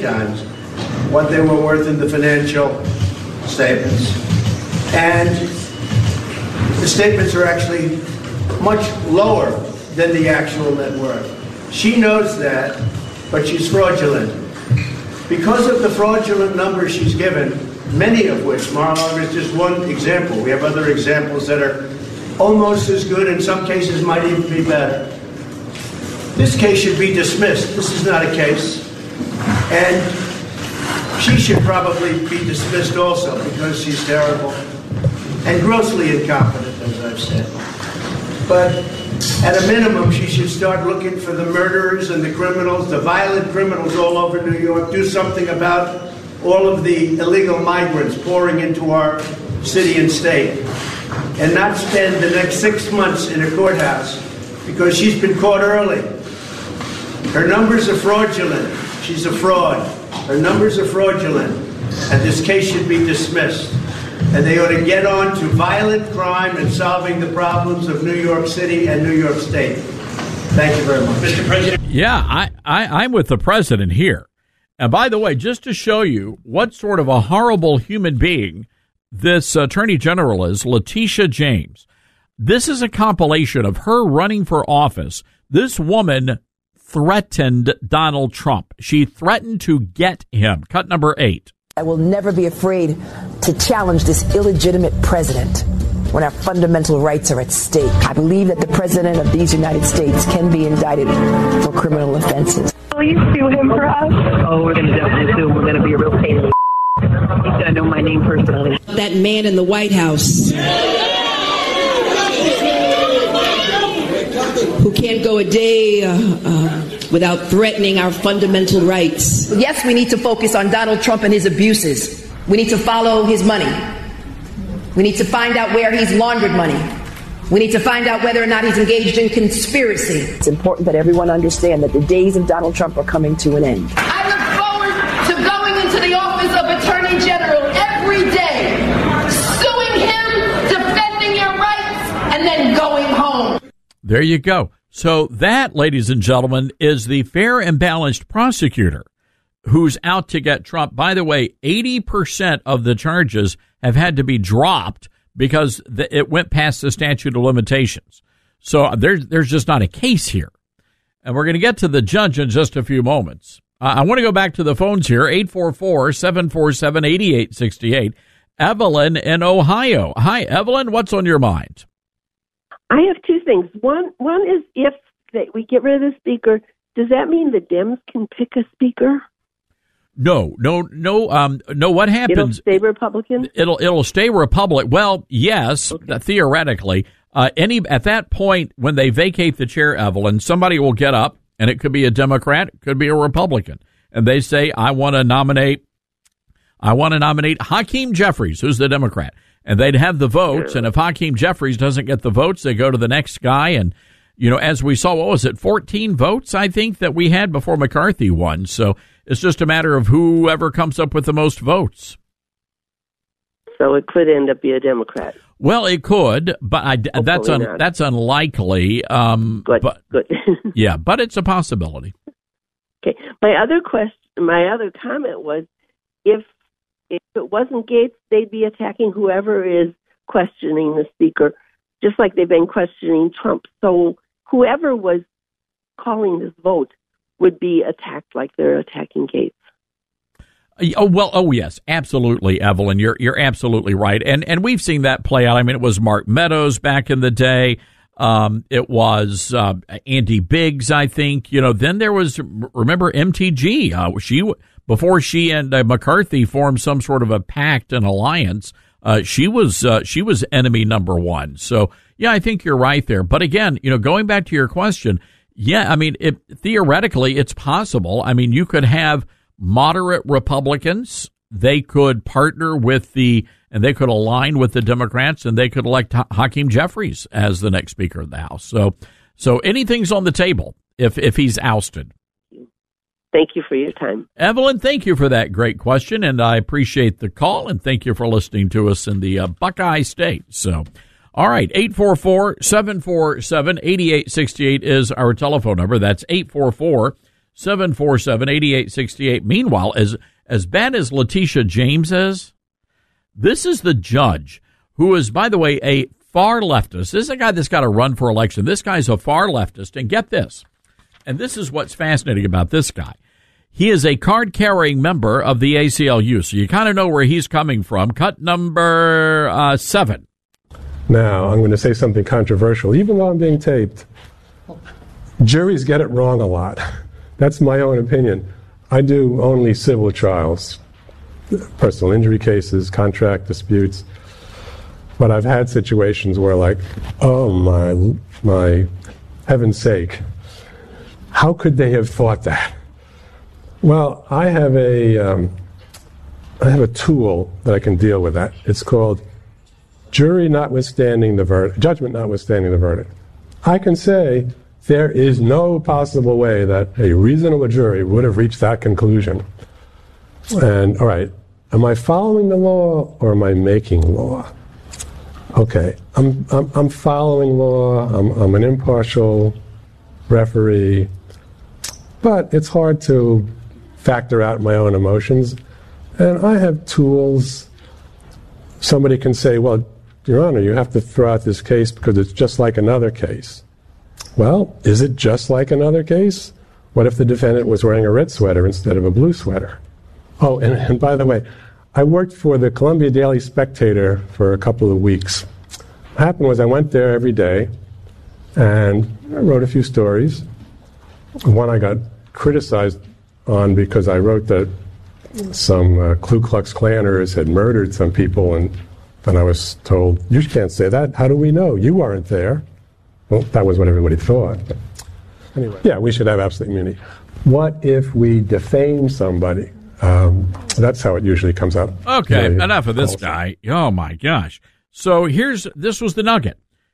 the financial statements. And the statements are actually much lower than the actual net worth. She knows that, but she's fraudulent. Because of the fraudulent numbers she's given, many of which, Mar-a-Lago is just one example. We have other examples that are almost as good, in some cases might even be better. This case should be dismissed. This is not a case. And she should probably be dismissed also because she's terrible and grossly incompetent, as I've said. But at a minimum, she should start looking for the murderers and the criminals, the violent criminals all over New York, do something about all of the illegal migrants pouring into our city and state, and not spend the next 6 months in a courthouse because she's been caught early. Her numbers are fraudulent. She's a fraud. Her numbers are fraudulent, and this case should be dismissed. And they ought to get on to violent crime and solving the problems of New York City and New York State. Thank you very much. Mr. President. Yeah, I'm with the president here. And by the way, just to show you what sort of a horrible human being this Attorney General is, Letitia James. This is a compilation of her running for office. This woman threatened Donald Trump. She threatened to get him. Cut number 8. I will never be afraid to challenge this illegitimate president when our fundamental rights are at stake. I believe that the president of these United States can be indicted for criminal offenses. Will you sue him for us? Oh, we're going to definitely sue him. We're going to be a real pain in the He's going to know my name personally. That man in the White House who can't go a day without threatening our fundamental rights. Yes, we need to focus on Donald Trump and his abuses. We need to follow his money. We need to find out where he's laundered money. We need to find out whether or not he's engaged in conspiracy. It's important that everyone understand that the days of Donald Trump are coming to an end. I look forward to going into the office of Attorney General every day, suing him, defending your rights, and then going home. There you go. So that, ladies and gentlemen, is the fair and balanced prosecutor who's out to get Trump. By the way, 80% of the charges have had to be dropped because it went past the statute of limitations. So there's just not a case here. And we're going to get to the judge in just a few moments. I want to go back to the phones here, 844-747-8868. Evelyn in Ohio. Hi, Evelyn. What's on your mind? I have 2 things. One is if we get rid of the speaker, does that mean the Dems can pick a speaker? No. What happens? It'll stay Republican? It'll stay Republican. Well, yes, okay. Theoretically. At that point, when they vacate the chair, Evelyn, somebody will get up, and it could be a Democrat, it could be a Republican, and they say, I want to nominate Hakeem Jeffries, who's the Democrat. And they'd have the votes, and if Hakeem Jeffries doesn't get the votes, they go to the next guy. And, as we saw, 14 votes, I think, that we had before McCarthy won. So it's just a matter of whoever comes up with the most votes. So it could end up being a Democrat. Well, it could, but that's unlikely. Good. Yeah, but it's a possibility. Okay. My other comment was, if it wasn't Gates, they'd be attacking whoever is questioning the speaker, just like they've been questioning Trump. So whoever was calling this vote would be attacked like they're attacking Gates. Oh yes, absolutely, Evelyn. You're absolutely right, and we've seen that play out. I mean, it was Mark Meadows back in the day. It was Andy Biggs, I think. Then there was, remember, MTG. Before she and McCarthy formed some sort of a pact and alliance, she was enemy number one. So yeah, I think you're right there. But again, going back to your question, yeah, I mean, theoretically, it's possible. I mean, you could have moderate Republicans. They could partner with and they could align with the Democrats, and they could elect Hakeem Jeffries as the next Speaker of the House. So anything's on the table if he's ousted. Thank you for your time. Evelyn, thank you for that great question, and I appreciate the call, and thank you for listening to us in the Buckeye State. So, all right, 844-747-8868 is our telephone number. That's 844-747-8868. Meanwhile, as bad as Letitia James is, this is the judge who is, by the way, a far leftist. This is a guy that's got to run for election. This guy's a far leftist, and get this. And this is what's fascinating about this guy. He is a card-carrying member of the ACLU, so you kind of know where he's coming from. Cut number 7. Now, I'm going to say something controversial, even though I'm being taped. Juries get it wrong a lot. That's my own opinion. I do only civil trials, personal injury cases, contract disputes. But I've had situations where, like, oh, my heaven's sake, how could they have thought that? Well, I have a tool that I can deal with that. It's called judgment notwithstanding the verdict. I can say there is no possible way that a reasonable jury would have reached that conclusion. And all right, am I following the law or am I making law? Okay, I'm following law. I'm an impartial referee, but it's hard to factor out my own emotions. And I have tools. Somebody can say, well, Your Honor, you have to throw out this case because it's just like another case. Well, is it just like another case? What if the defendant was wearing a red sweater instead of a blue sweater? Oh, and by the way, I worked for the Columbia Daily Spectator for a couple of weeks. What happened was I went there every day, and I wrote a few stories. One I got criticized on because I wrote that some Ku Klux Klanners had murdered some people, and I was told, you can't say that. How do we know? You weren't there. Well, that was what everybody thought. But anyway, yeah, we should have absolute immunity. What if we defame somebody? That's how it usually comes out. Okay, enough of this guy. Oh, my gosh. So this was the nugget.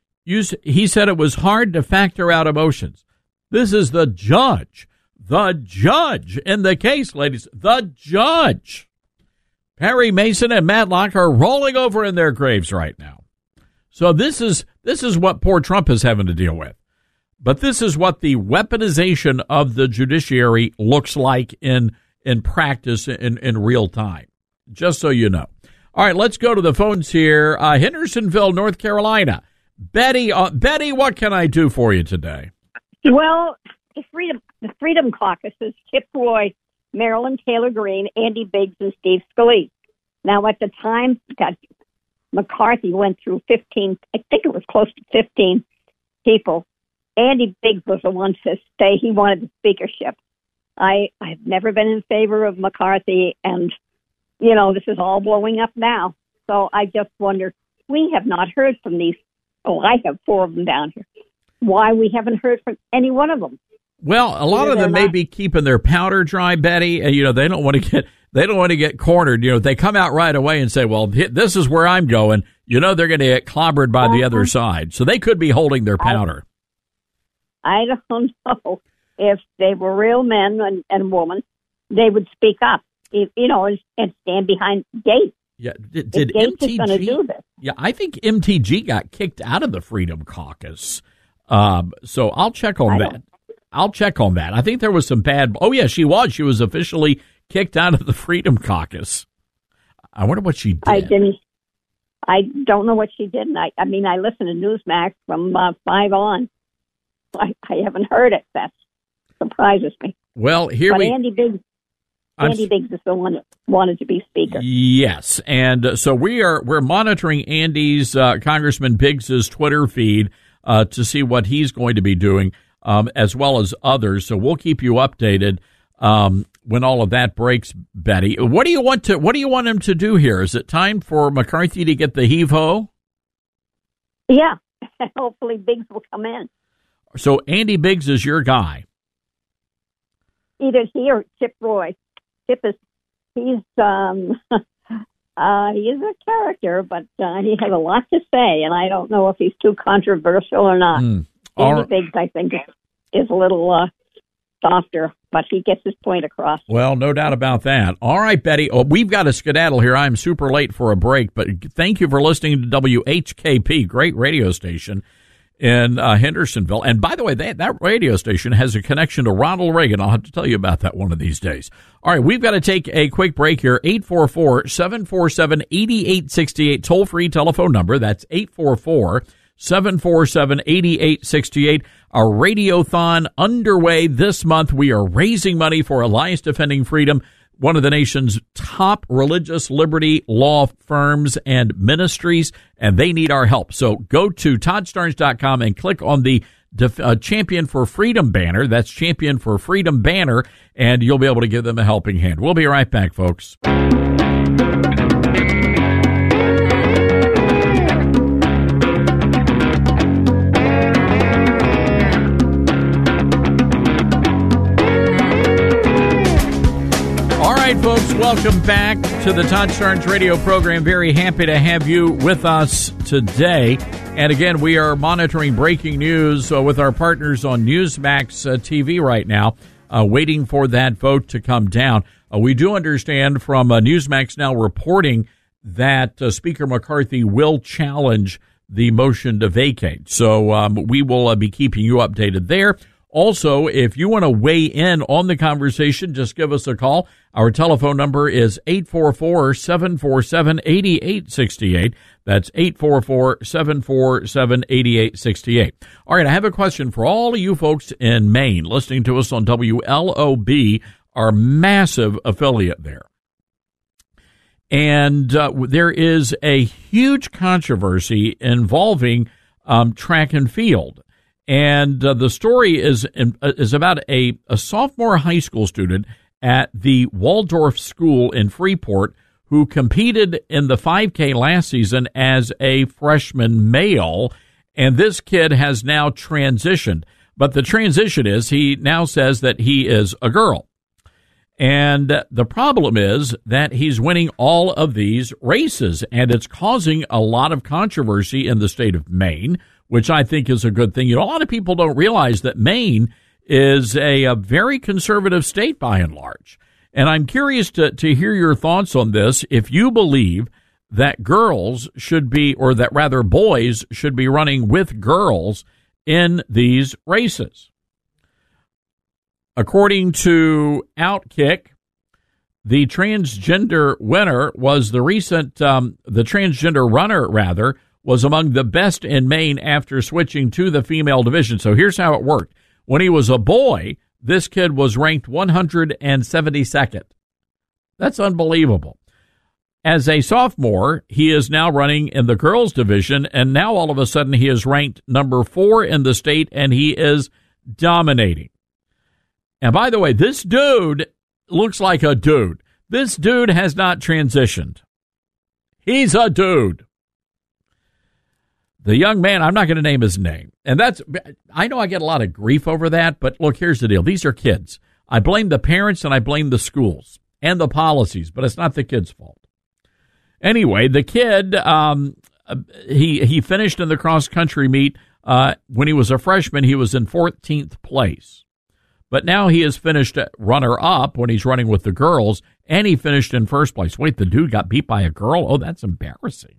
He said it was hard to factor out emotions. This is the judge. The judge in the case, ladies. The judge. Perry Mason and Matlock are rolling over in their graves right now. So this is what poor Trump is having to deal with. But this is what the weaponization of the judiciary looks like in practice in real time, just so you know. All right, let's go to the phones here. Hendersonville, North Carolina. Betty, what can I do for you today? Well, the Freedom Caucuses, Chip Roy, Marilyn Taylor Greene, Andy Biggs, and Steve Scalise. Now, at the time that McCarthy went through 15, I think it was close to 15 people, Andy Biggs was the one to say he wanted the speakership. I've never been in favor of McCarthy, and, this is all blowing up now. So I just wonder, we have not heard from these. Oh, I have 4 of them down here. Why we haven't heard from any one of them? Well, a lot of them may be keeping their powder dry, Betty. They don't want to get cornered. They come out right away and say, well, this is where I'm going. They're going to get clobbered by the other side. So they could be holding their powder. I don't know. If they were real men and women, they would speak up, and stand behind Gates. Yeah, did Gates is going to do this. Yeah, I think MTG got kicked out of the Freedom Caucus. So I'll check on that. I'll check on that. I think there was some bad. Oh, yeah, she was. She was officially kicked out of the Freedom Caucus. I wonder what she did. I don't know what she did. And I listen to Newsmax from 5 on. I haven't heard it. That surprises me. Well, Andy Biggs is the one that wanted to be speaker. Yes, and so we're monitoring Andy's Congressman Biggs's Twitter feed to see what he's going to be doing, as well as others. So we'll keep you updated when all of that breaks, Betty. What do you want him to do here? Is it time for McCarthy to get the heave-ho? Yeah, hopefully Biggs will come in. So Andy Biggs is your guy. Either he or Chip Roy. Chip he's a character, but he has a lot to say, and I don't know if he's too controversial or not. Andy Biggs, I think, is a little softer, but he gets his point across. Well, no doubt about that. All right, Betty, we've got a skedaddle here. I'm super late for a break, but thank you for listening to WHKP, great radio station in Hendersonville. And by the way, that radio station has a connection to Ronald Reagan. I'll have to tell you about that one of these days. All right, we've got to take a quick break here. 844-747-8868, toll-free telephone number. That's 844-747-8868. Our radiothon underway this month. We are raising money for Alliance Defending Freedom, one of the nation's top religious liberty law firms and ministries, and they need our help. So go to ToddStarnes.com and click on the Champion for Freedom banner. That's Champion for Freedom banner, and you'll be able to give them a helping hand. We'll be right back, folks. All right, folks, welcome back to the Todd Starnes radio program. Very happy to have you with us today. And again, we are monitoring breaking news with our partners on Newsmax TV right now, waiting for that vote to come down. We do understand from Newsmax now reporting that Speaker McCarthy will challenge the motion to vacate. So we will be keeping you updated there. Also, if you want to weigh in on the conversation, just give us a call. Our telephone number is 844-747-8868. That's 844-747-8868. All right, I have a question for all of you folks in Maine listening to us on WLOB, our massive affiliate there. And there is a huge controversy involving track and field. And the story is about a sophomore high school student at the Waldorf School in Freeport who competed in the 5K last season as a freshman male. And this kid has now transitioned. But the transition is he now says that he is a girl. And the problem is that he's winning all of these races, and it's causing a lot of controversy in the state of Maine, which I think is a good thing. You know, a lot of people don't realize that Maine is a very conservative state by and large. And I'm curious to hear your thoughts on this. If you believe that girls should be, or that rather boys should be running with girls in these races. According to Outkick, the transgender winner was the transgender runner, rather, was among the best in Maine after switching to the female division. So here's how it worked. When he was a boy, this kid was ranked 172nd. That's unbelievable. As a sophomore, he is now running in the girls division, and now all of a sudden he is ranked number 4 in the state, and he is dominating. And by the way, this dude looks like a dude. This dude has not transitioned. He's a dude. The young man, I'm not going to name his name. And I know I get a lot of grief over that, but look, here's the deal. These are kids. I blame the parents and I blame the schools and the policies, but it's not the kid's fault. Anyway, the kid, he finished in the cross-country meet. When he was a freshman, he was in 14th place. But now he has finished runner-up when he's running with the girls, and he finished in first place. Wait, the dude got beat by a girl? Oh, that's embarrassing.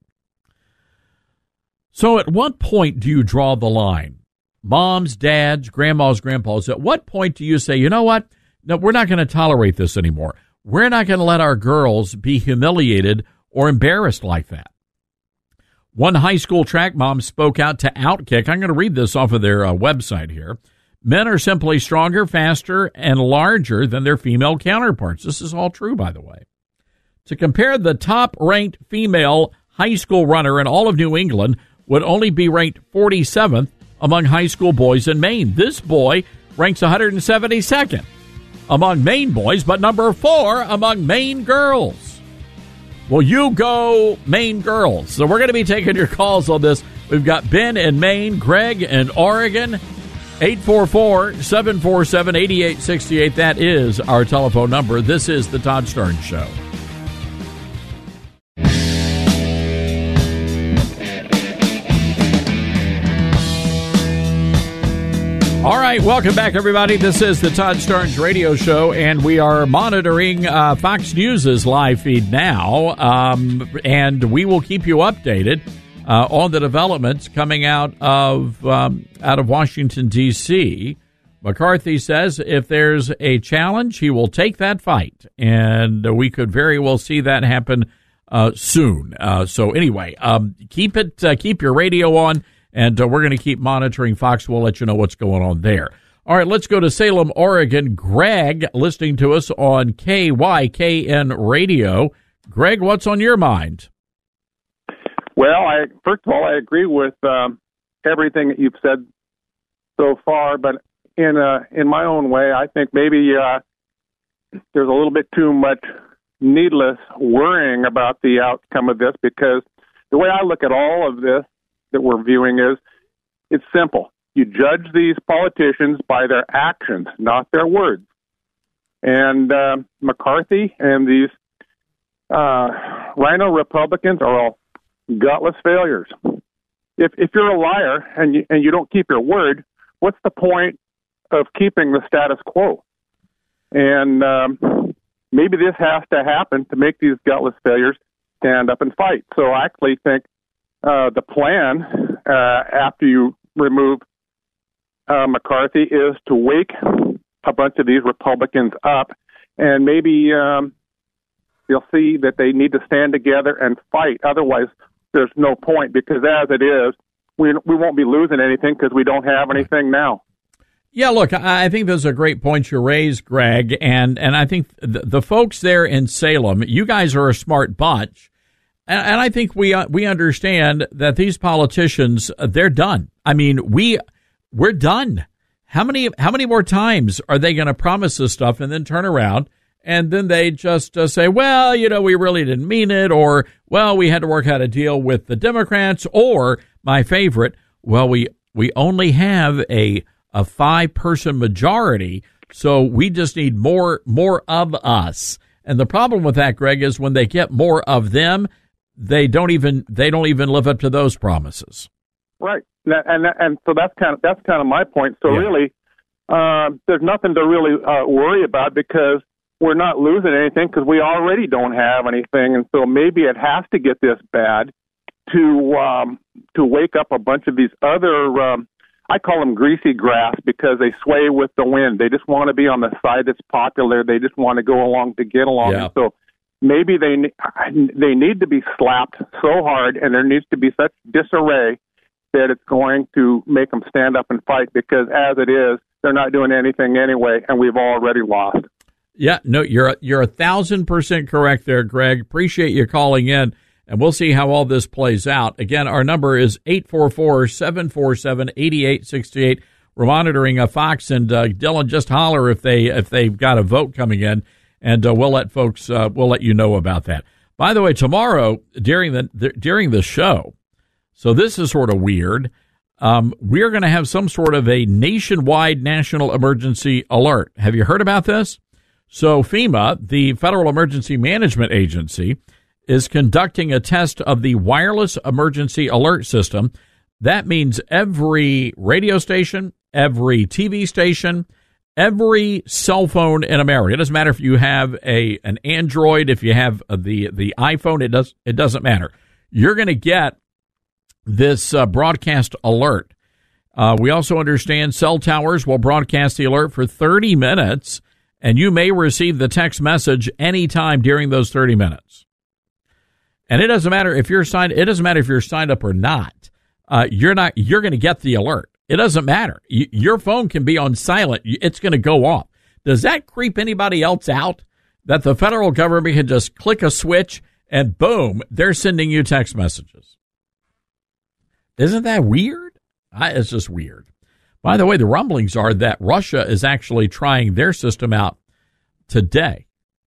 So at what point do you draw the line? Moms, dads, grandmas, grandpas, at what point do you say, you know what? No, we're not going to tolerate this anymore. We're not going to let our girls be humiliated or embarrassed like that. One high school track mom spoke out to Outkick. I'm going to read this off of their website here. Men are simply stronger, faster, and larger than their female counterparts. This is all true, by the way. To compare, the top-ranked female high school runner in all of New England would only be ranked 47th among high school boys in Maine. This boy ranks 172nd among Maine boys, but number 4 among Maine girls. Well, you go Maine girls. So we're going to be taking your calls on this. We've got Ben in Maine, Greg in Oregon, 844-747-8868. That is our telephone number. This is the Todd Starnes Show. All right, welcome back, everybody. This is the Todd Starnes Radio Show, and we are monitoring Fox News' live feed now, and we will keep you updated on the developments coming out of Washington, D.C. McCarthy says if there's a challenge, he will take that fight, and we could very well see that happen soon. So anyway, keep your radio on. And we're going to keep monitoring Fox. We'll let you know what's going on there. All right, let's go to Salem, Oregon. Greg, listening to us on KYKN Radio. Greg, what's on your mind? Well, first of all, I agree with everything that you've said so far, but in my own way, I think maybe there's a little bit too much needless worrying about the outcome of this, because the way I look at all of this that we're viewing is, it's simple. You judge these politicians by their actions, not their words. And McCarthy and these rhino Republicans are all gutless failures. If you're a liar and you don't keep your word, what's the point of keeping the status quo? And maybe this has to happen to make these gutless failures stand up and fight. So I actually think the plan after you remove McCarthy is to wake a bunch of these Republicans up, and maybe they'll see that they need to stand together and fight. Otherwise, there's no point, because as it is, we won't be losing anything because we don't have anything now. Yeah, look, I think those are great points you raised, Greg, and I think the folks there in Salem, you guys are a smart bunch. And I think we understand that these politicians, they're done. I mean, we're done. How many more times are they going to promise this stuff and then turn around and then they just say, well, we really didn't mean it, or, well, we had to work out a deal with the Democrats, or my favorite, well, we only have a 5-person majority, so we just need more of us. And the problem with that, Greg, is when they get more of them, they don't even live up to those promises. Right, and so that's kind of my point. So really, there's nothing to really worry about, because we're not losing anything, because we already don't have anything. And so maybe it has to get this bad to wake up a bunch of these other I call them greasy grass, because they sway with the wind. They just want to be on the side that's popular. They just want to go along to get along. Yeah. And so maybe they need to be slapped so hard, and there needs to be such disarray that it's going to make them stand up and fight, because as it is, they're not doing anything anyway, and we've already lost. Yeah, no, you're 1,000% correct there, Greg. Appreciate you calling in, and we'll see how all this plays out. Again, our number is 844-747-8868. We're monitoring Fox, and Dylan, just holler if they've got a vote coming in. And we'll let you know about that. By the way, tomorrow during the show, so this is sort of weird. We're going to have some sort of a nationwide national emergency alert. Have you heard about this? So FEMA, the Federal Emergency Management Agency, is conducting a test of the wireless emergency alert system. That means every radio station, every TV station, Every cell phone in America. It doesn't matter if you have an Android, if you have the iPhone. It doesn't matter. You're going to get this broadcast alert. We also understand cell towers will broadcast the alert for 30 minutes, and you may receive the text message anytime during those 30 minutes. And it doesn't matter if you're signed. It doesn't matter if you're signed up or not. You're going to get the alert. It doesn't matter. Your phone can be on silent. It's going to go off. Does that creep anybody else out that the federal government can just click a switch and boom, they're sending you text messages? Isn't that weird? It's just weird. By the way, the rumblings are that Russia is actually trying their system out today.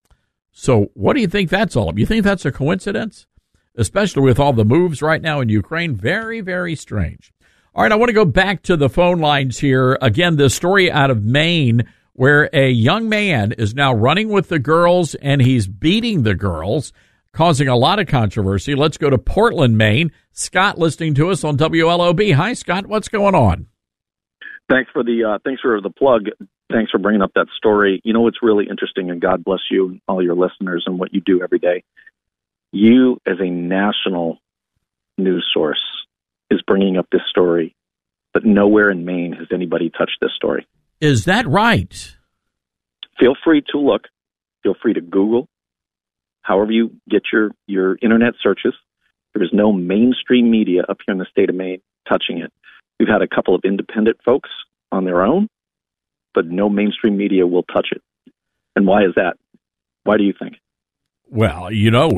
So what do you think that's all about? You think that's a coincidence? Especially with all the moves right now in Ukraine. Very, very strange. All right, I want to go back to the phone lines here. Again, the story out of Maine where a young man is now running with the girls and he's beating the girls, causing a lot of controversy. Let's go to Portland, Maine. Scott listening to us on WLOB. Hi, Scott. What's going on? Thanks for the plug. Thanks for bringing up that story. You know, it's really interesting, and God bless you and all your listeners and what you do every day. You, as a national news source, is bringing up this story, but nowhere in Maine has anybody touched this story. Is that right? Feel free to look. Feel free to Google. However you get your internet searches, there is no mainstream media up here in the state of Maine touching it. We've had a couple of independent folks on their own, but no mainstream media will touch it. And why is that? Why do you think? Well, you know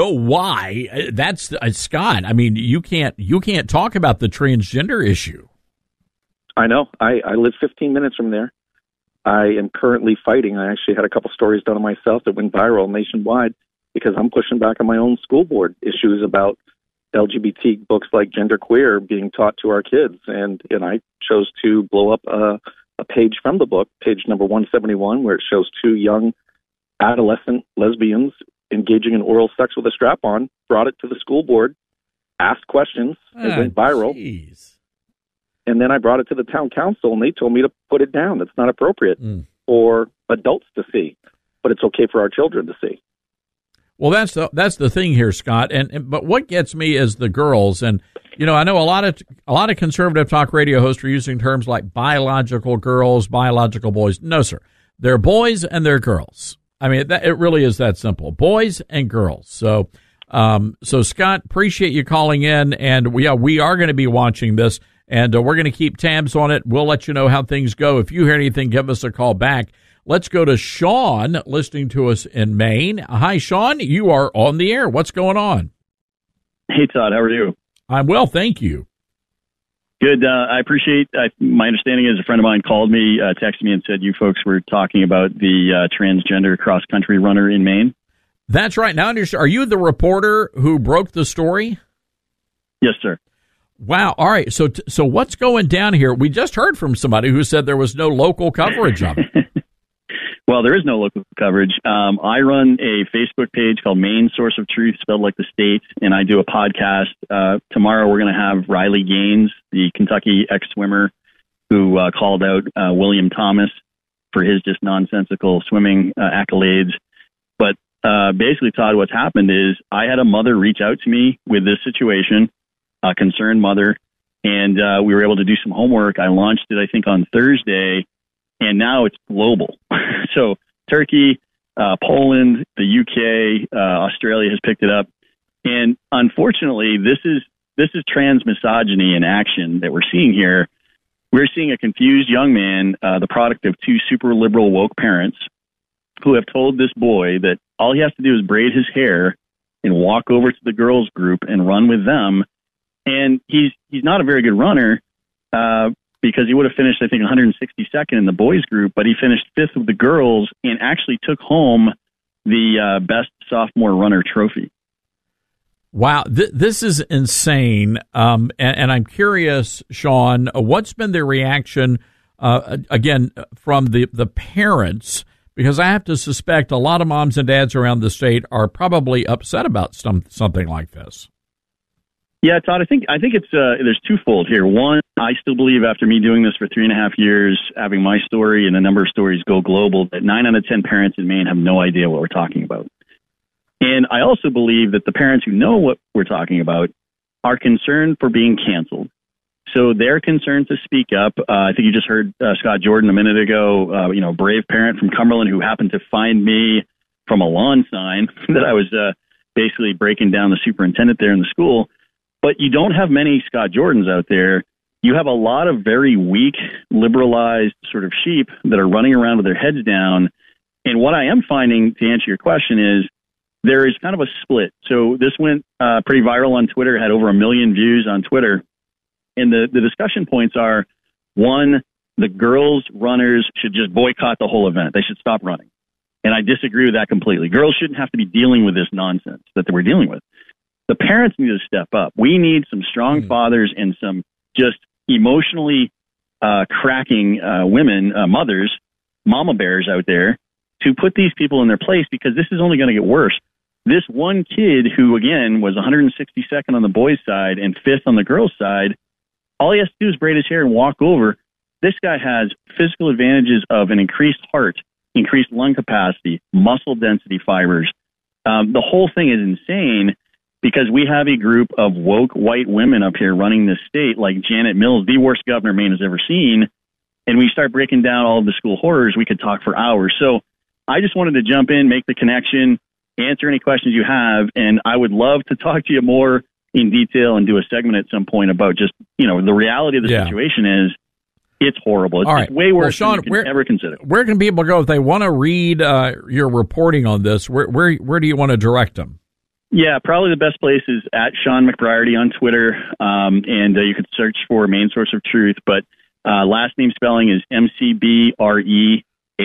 why. That's Scott. I mean, you can't talk about the transgender issue. I know. I live 15 minutes from there. I am currently fighting. I actually had a couple stories done on myself that went viral nationwide because I'm pushing back on my own school board issues about LGBT books like Genderqueer being taught to our kids. And I chose to blow up a page from the book, page number 171, where it shows two young adolescent lesbians engaging in oral sex with a strap-on, brought it to the school board, asked questions, it went viral. Geez. And then I brought it to the town council, and they told me to put it down. That's not appropriate for adults to see, but it's okay for our children to see. Well, that's the thing here, Scott. But what gets me is the girls, and I know a lot of conservative talk radio hosts are using terms like biological girls, biological boys. No, sir, they're boys and they're girls. I mean, it really is that simple. Boys and girls. So Scott, appreciate you calling in, and we are going to be watching this, and we're going to keep tabs on it. We'll let you know how things go. If you hear anything, give us a call back. Let's go to Sean, listening to us in Maine. Hi, Sean. You are on the air. What's going on? Hey, Todd. How are you? I'm well, thank you. Good. I appreciate. My understanding is a friend of mine called me, texted me, and said you folks were talking about the transgender cross-country runner in Maine. That's right. Now, are you the reporter who broke the story? Yes, sir. Wow. All right. So what's going down here? We just heard from somebody who said there was no local coverage of it. Well, there is no local coverage. I run a Facebook page called Maine Source of Truth, spelled like the state, and I do a podcast. Tomorrow we're going to have Riley Gaines, the Kentucky ex-swimmer who called out William Thomas for his just nonsensical swimming accolades. But basically, Todd, what's happened is I had a mother reach out to me with this situation, a concerned mother, and we were able to do some homework. I launched it, I think, on Thursday, and now it's global. So Turkey, Poland, the UK, Australia has picked it up. And unfortunately, this is trans misogyny in action that we're seeing here. We're seeing a confused young man, the product of two super liberal woke parents who have told this boy that all he has to do is braid his hair and walk over to the girls group and run with them. And he's not a very good runner, because he would have finished, I think, 162nd in the boys group, but he finished 5th with the girls and actually took home the best sophomore runner trophy. Wow, this is insane. And I'm curious, Sean, what's been the reaction, again, from the parents? Because I have to suspect a lot of moms and dads around the state are probably upset about something like this. Yeah, Todd, I think it's there's twofold here. One, I still believe after me doing this for 3.5 years, having my story and a number of stories go global, that 9 out of 10 parents in Maine have no idea what we're talking about. And I also believe that the parents who know what we're talking about are concerned for being canceled. So they're concerned to speak up. I think you just heard Scott Jordan a minute ago, brave parent from Cumberland who happened to find me from a lawn sign that I was basically breaking down the superintendent there in the school. But you don't have many Scott Jordans out there. You have a lot of very weak, liberalized sort of sheep that are running around with their heads down. And what I am finding, to answer your question, is there is kind of a split. So this went pretty viral on Twitter, had over 1 million views on Twitter. And the discussion points are, one, the girls runners should just boycott the whole event. They should stop running. And I disagree with that completely. Girls shouldn't have to be dealing with this nonsense that we're dealing with. The parents need to step up. We need some strong fathers and some just emotionally cracking women, mothers, mama bears out there to put these people in their place, because this is only going to get worse. This one kid who, again, was 162nd on the boys' side and 5th on the girls' side, all he has to do is braid his hair and walk over. This guy has physical advantages of an increased heart, increased lung capacity, muscle density fibers. The whole thing is insane, because we have a group of woke white women up here running this state, like Janet Mills, the worst governor Maine has ever seen. And we start breaking down all of the school horrors, we could talk for hours. So I just wanted to jump in, make the connection, answer any questions you have. And I would love to talk to you more in detail and do a segment at some point about just, the reality of the situation is it's horrible. It's way worse than you can ever consider. Where can people go if they want to read your reporting on this? Where do you want to direct them? Yeah, probably the best place is at Sean McBriarty on Twitter, and you could search for Main Source of Truth. But last name spelling is McBriarty,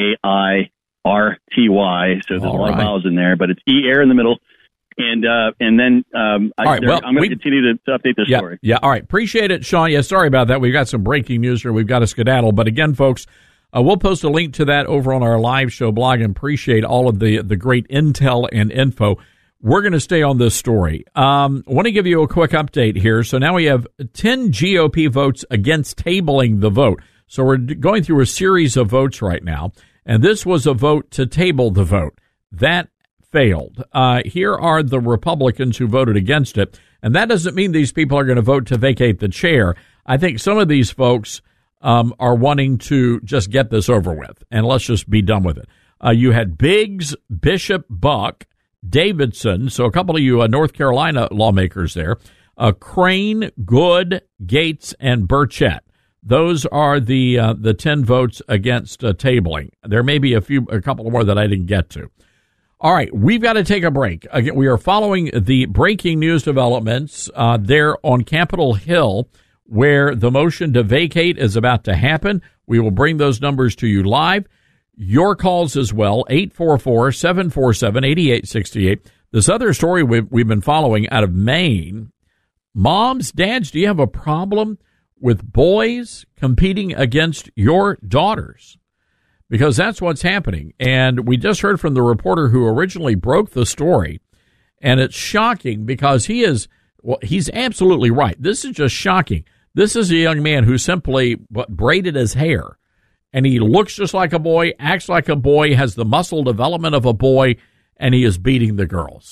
so there's a lot of vowels in there, but it's E-air in the middle. And then I'm going to continue to update this story. Yeah, all right. Appreciate it, Sean. Yeah, sorry about that. We've got some breaking news here. We've got to skedaddle. But again, folks, we'll post a link to that over on our live show blog, and appreciate all of the great intel and info. We're going to stay on this story. I want to give you a quick update here. So now we have 10 GOP votes against tabling the vote. So we're going through a series of votes right now, and this was a vote to table the vote. That failed. Here are the Republicans who voted against it, and that doesn't mean these people are going to vote to vacate the chair. I think some of these folks are wanting to just get this over with, and let's just be done with it. You had Biggs, Bishop, Buck, Davidson, so a couple of you North Carolina lawmakers there, Crane, Good, Gates, and Burchett. Those are the 10 votes against tabling. There may be a couple more that I didn't get to. All right, we've got to take a break. Again, we are following the breaking news developments there on Capitol Hill, where the motion to vacate is about to happen. We will bring those numbers to you live. Your calls as well, 844-747-8868. This other story we've been following out of Maine. Moms, dads, do you have a problem with boys competing against your daughters? Because that's what's happening. And we just heard from the reporter who originally broke the story, and it's shocking because he's absolutely right. This is just shocking. This is a young man who simply braided his hair, and he looks just like a boy, acts like a boy, has the muscle development of a boy, and he is beating the girls.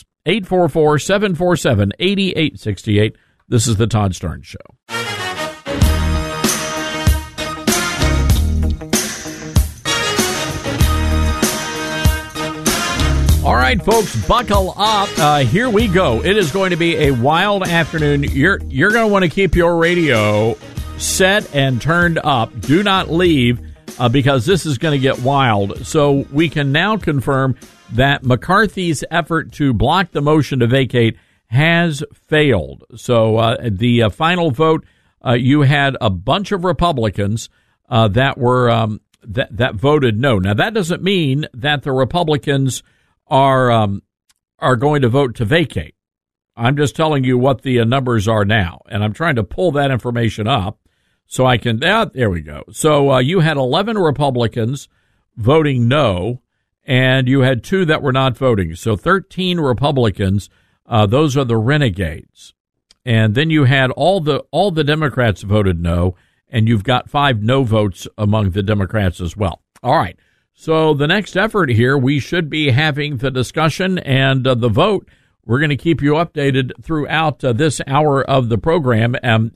844-747-8868. This is the Todd Starnes Show. All right, folks, buckle up. Here we go. It is going to be a wild afternoon. You're going to want to keep your radio set and turned up. Do not leave because this is going to get wild. So we can now confirm that McCarthy's effort to block the motion to vacate has failed. So the final vote, you had a bunch of Republicans that were that voted no. Now, that doesn't mean that the Republicans are going to vote to vacate. I'm just telling you what the numbers are now, and I'm trying to pull that information up so I can. There we go. So you had 11 Republicans voting no, and you had 2 that were not voting. So 13 Republicans. Those are the renegades. And then you had all the Democrats voted no, and you've got 5 no votes among the Democrats as well. All right. So the next effort here, we should be having the discussion and the vote. We're going to keep you updated throughout this hour of the program.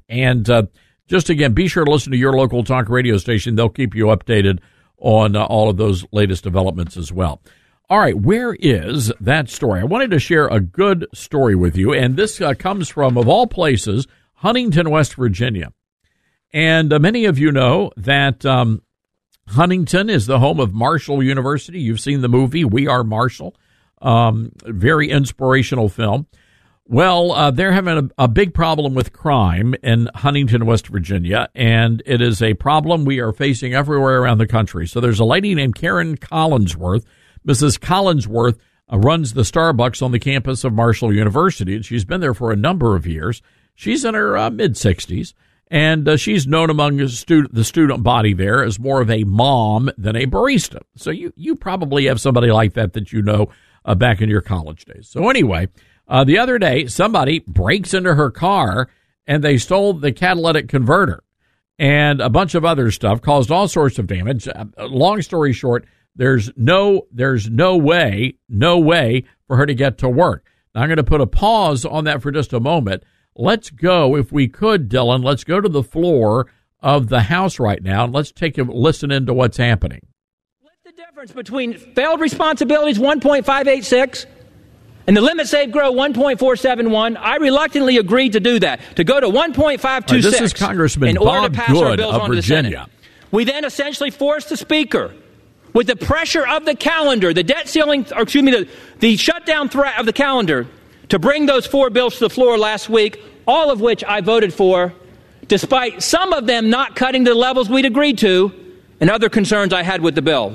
Just again, be sure to listen to your local talk radio station. They'll keep you updated on all of those latest developments as well. All right, where is that story? I wanted to share a good story with you, and this comes from, of all places, Huntington, West Virginia. And many of you know that Huntington is the home of Marshall University. You've seen the movie We Are Marshall, very inspirational film. Well, they're having a big problem with crime in Huntington, West Virginia, and it is a problem we are facing everywhere around the country. So there's a lady named Karen Collinsworth. Mrs. Collinsworth runs the Starbucks on the campus of Marshall University, and she's been there for a number of years. She's in her mid-60s, and she's known among the student body there as more of a mom than a barista. So you probably have somebody like that you know back in your college days. So anyway, the other day, somebody breaks into her car, and they stole the catalytic converter and a bunch of other stuff, caused all sorts of damage. Long story short, there's no way for her to get to work. Now, I'm going to put a pause on that for just a moment. Let's go, if we could, Dylan, let's go to the floor of the House right now, and let's take a listen into what's happening. What's the difference between failed responsibilities 1.586 and the limit save grow 1.471? I reluctantly agreed to do that, to go to 1.526. This is Congressman Bob Good of Virginia. We then essentially forced the Speaker, with the pressure of the calendar, the debt ceiling, or excuse me, the shutdown threat of the calendar, to bring those 4 bills to the floor last week, all of which I voted for, despite some of them not cutting to the levels we'd agreed to and other concerns I had with the bills.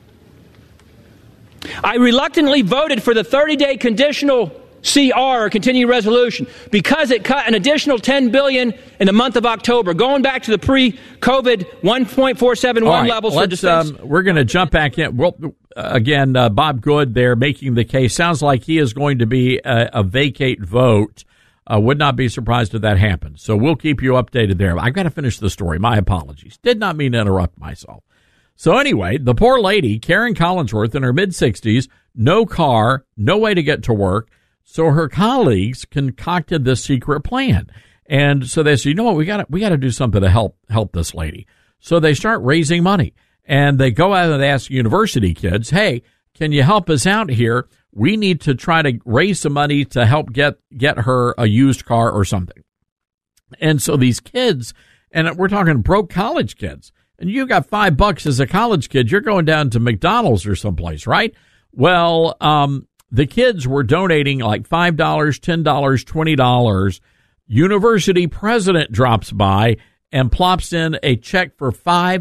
I reluctantly voted for the 30-day conditional CR, or continuing resolution, because it cut an additional $10 billion in the month of October, going back to the pre-COVID 1.471 levels for defense. We're going to jump back in. Well, again, Bob Good there making the case. Sounds like he is going to be a vacate vote. Would not be surprised if that happens. So we'll keep you updated there. I've got to finish the story. My apologies. Did not mean to interrupt myself. So anyway, the poor lady, Karen Collinsworth, in her mid-60s, no car, no way to get to work. So her colleagues concocted this secret plan. And so they said, you know what, we got to do something to help this lady. So they start raising money. And they go out and they ask university kids, hey, can you help us out here? We need to try to raise some money to help get her a used car or something. And so these kids, and we're talking broke college kids, and you got $5 as a college kid, you're going down to McDonald's or someplace, right? Well, the kids were donating like $5, $10, $20. University president drops by and plops in a check for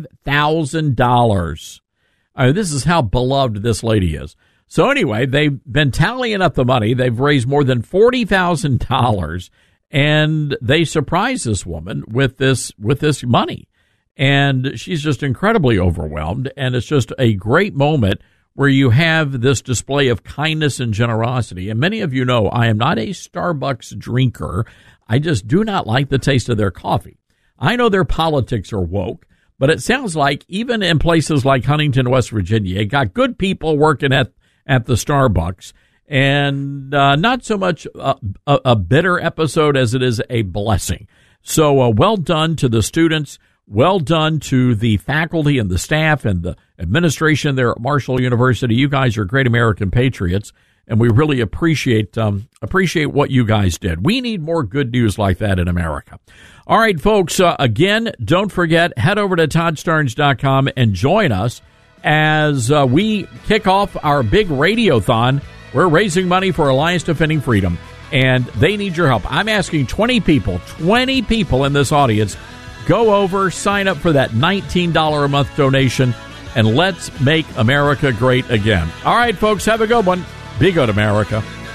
$5,000. This is how beloved this lady is. So anyway, they've been tallying up the money. They've raised more than $40,000, and they surprise this woman with this money. And she's just incredibly overwhelmed, and it's just a great moment where you have this display of kindness and generosity. And many of you know I am not a Starbucks drinker. I just do not like the taste of their coffee. I know their politics are woke, but it sounds like even in places like Huntington, West Virginia, you got good people working at the Starbucks, and not so much a bitter episode as it is a blessing. So well done to the students. Well done to the faculty and the staff and the administration there at Marshall University. You guys are great American patriots, and we really appreciate what you guys did. We need more good news like that in America. All right, folks, again, don't forget, head over to ToddStarnes.com and join us as we kick off our big radiothon. We're raising money for Alliance Defending Freedom, and they need your help. I'm asking 20 people in this audience, go over, sign up for that $19 a month donation, and let's make America great again. All right, folks, have a good one. Be good, America.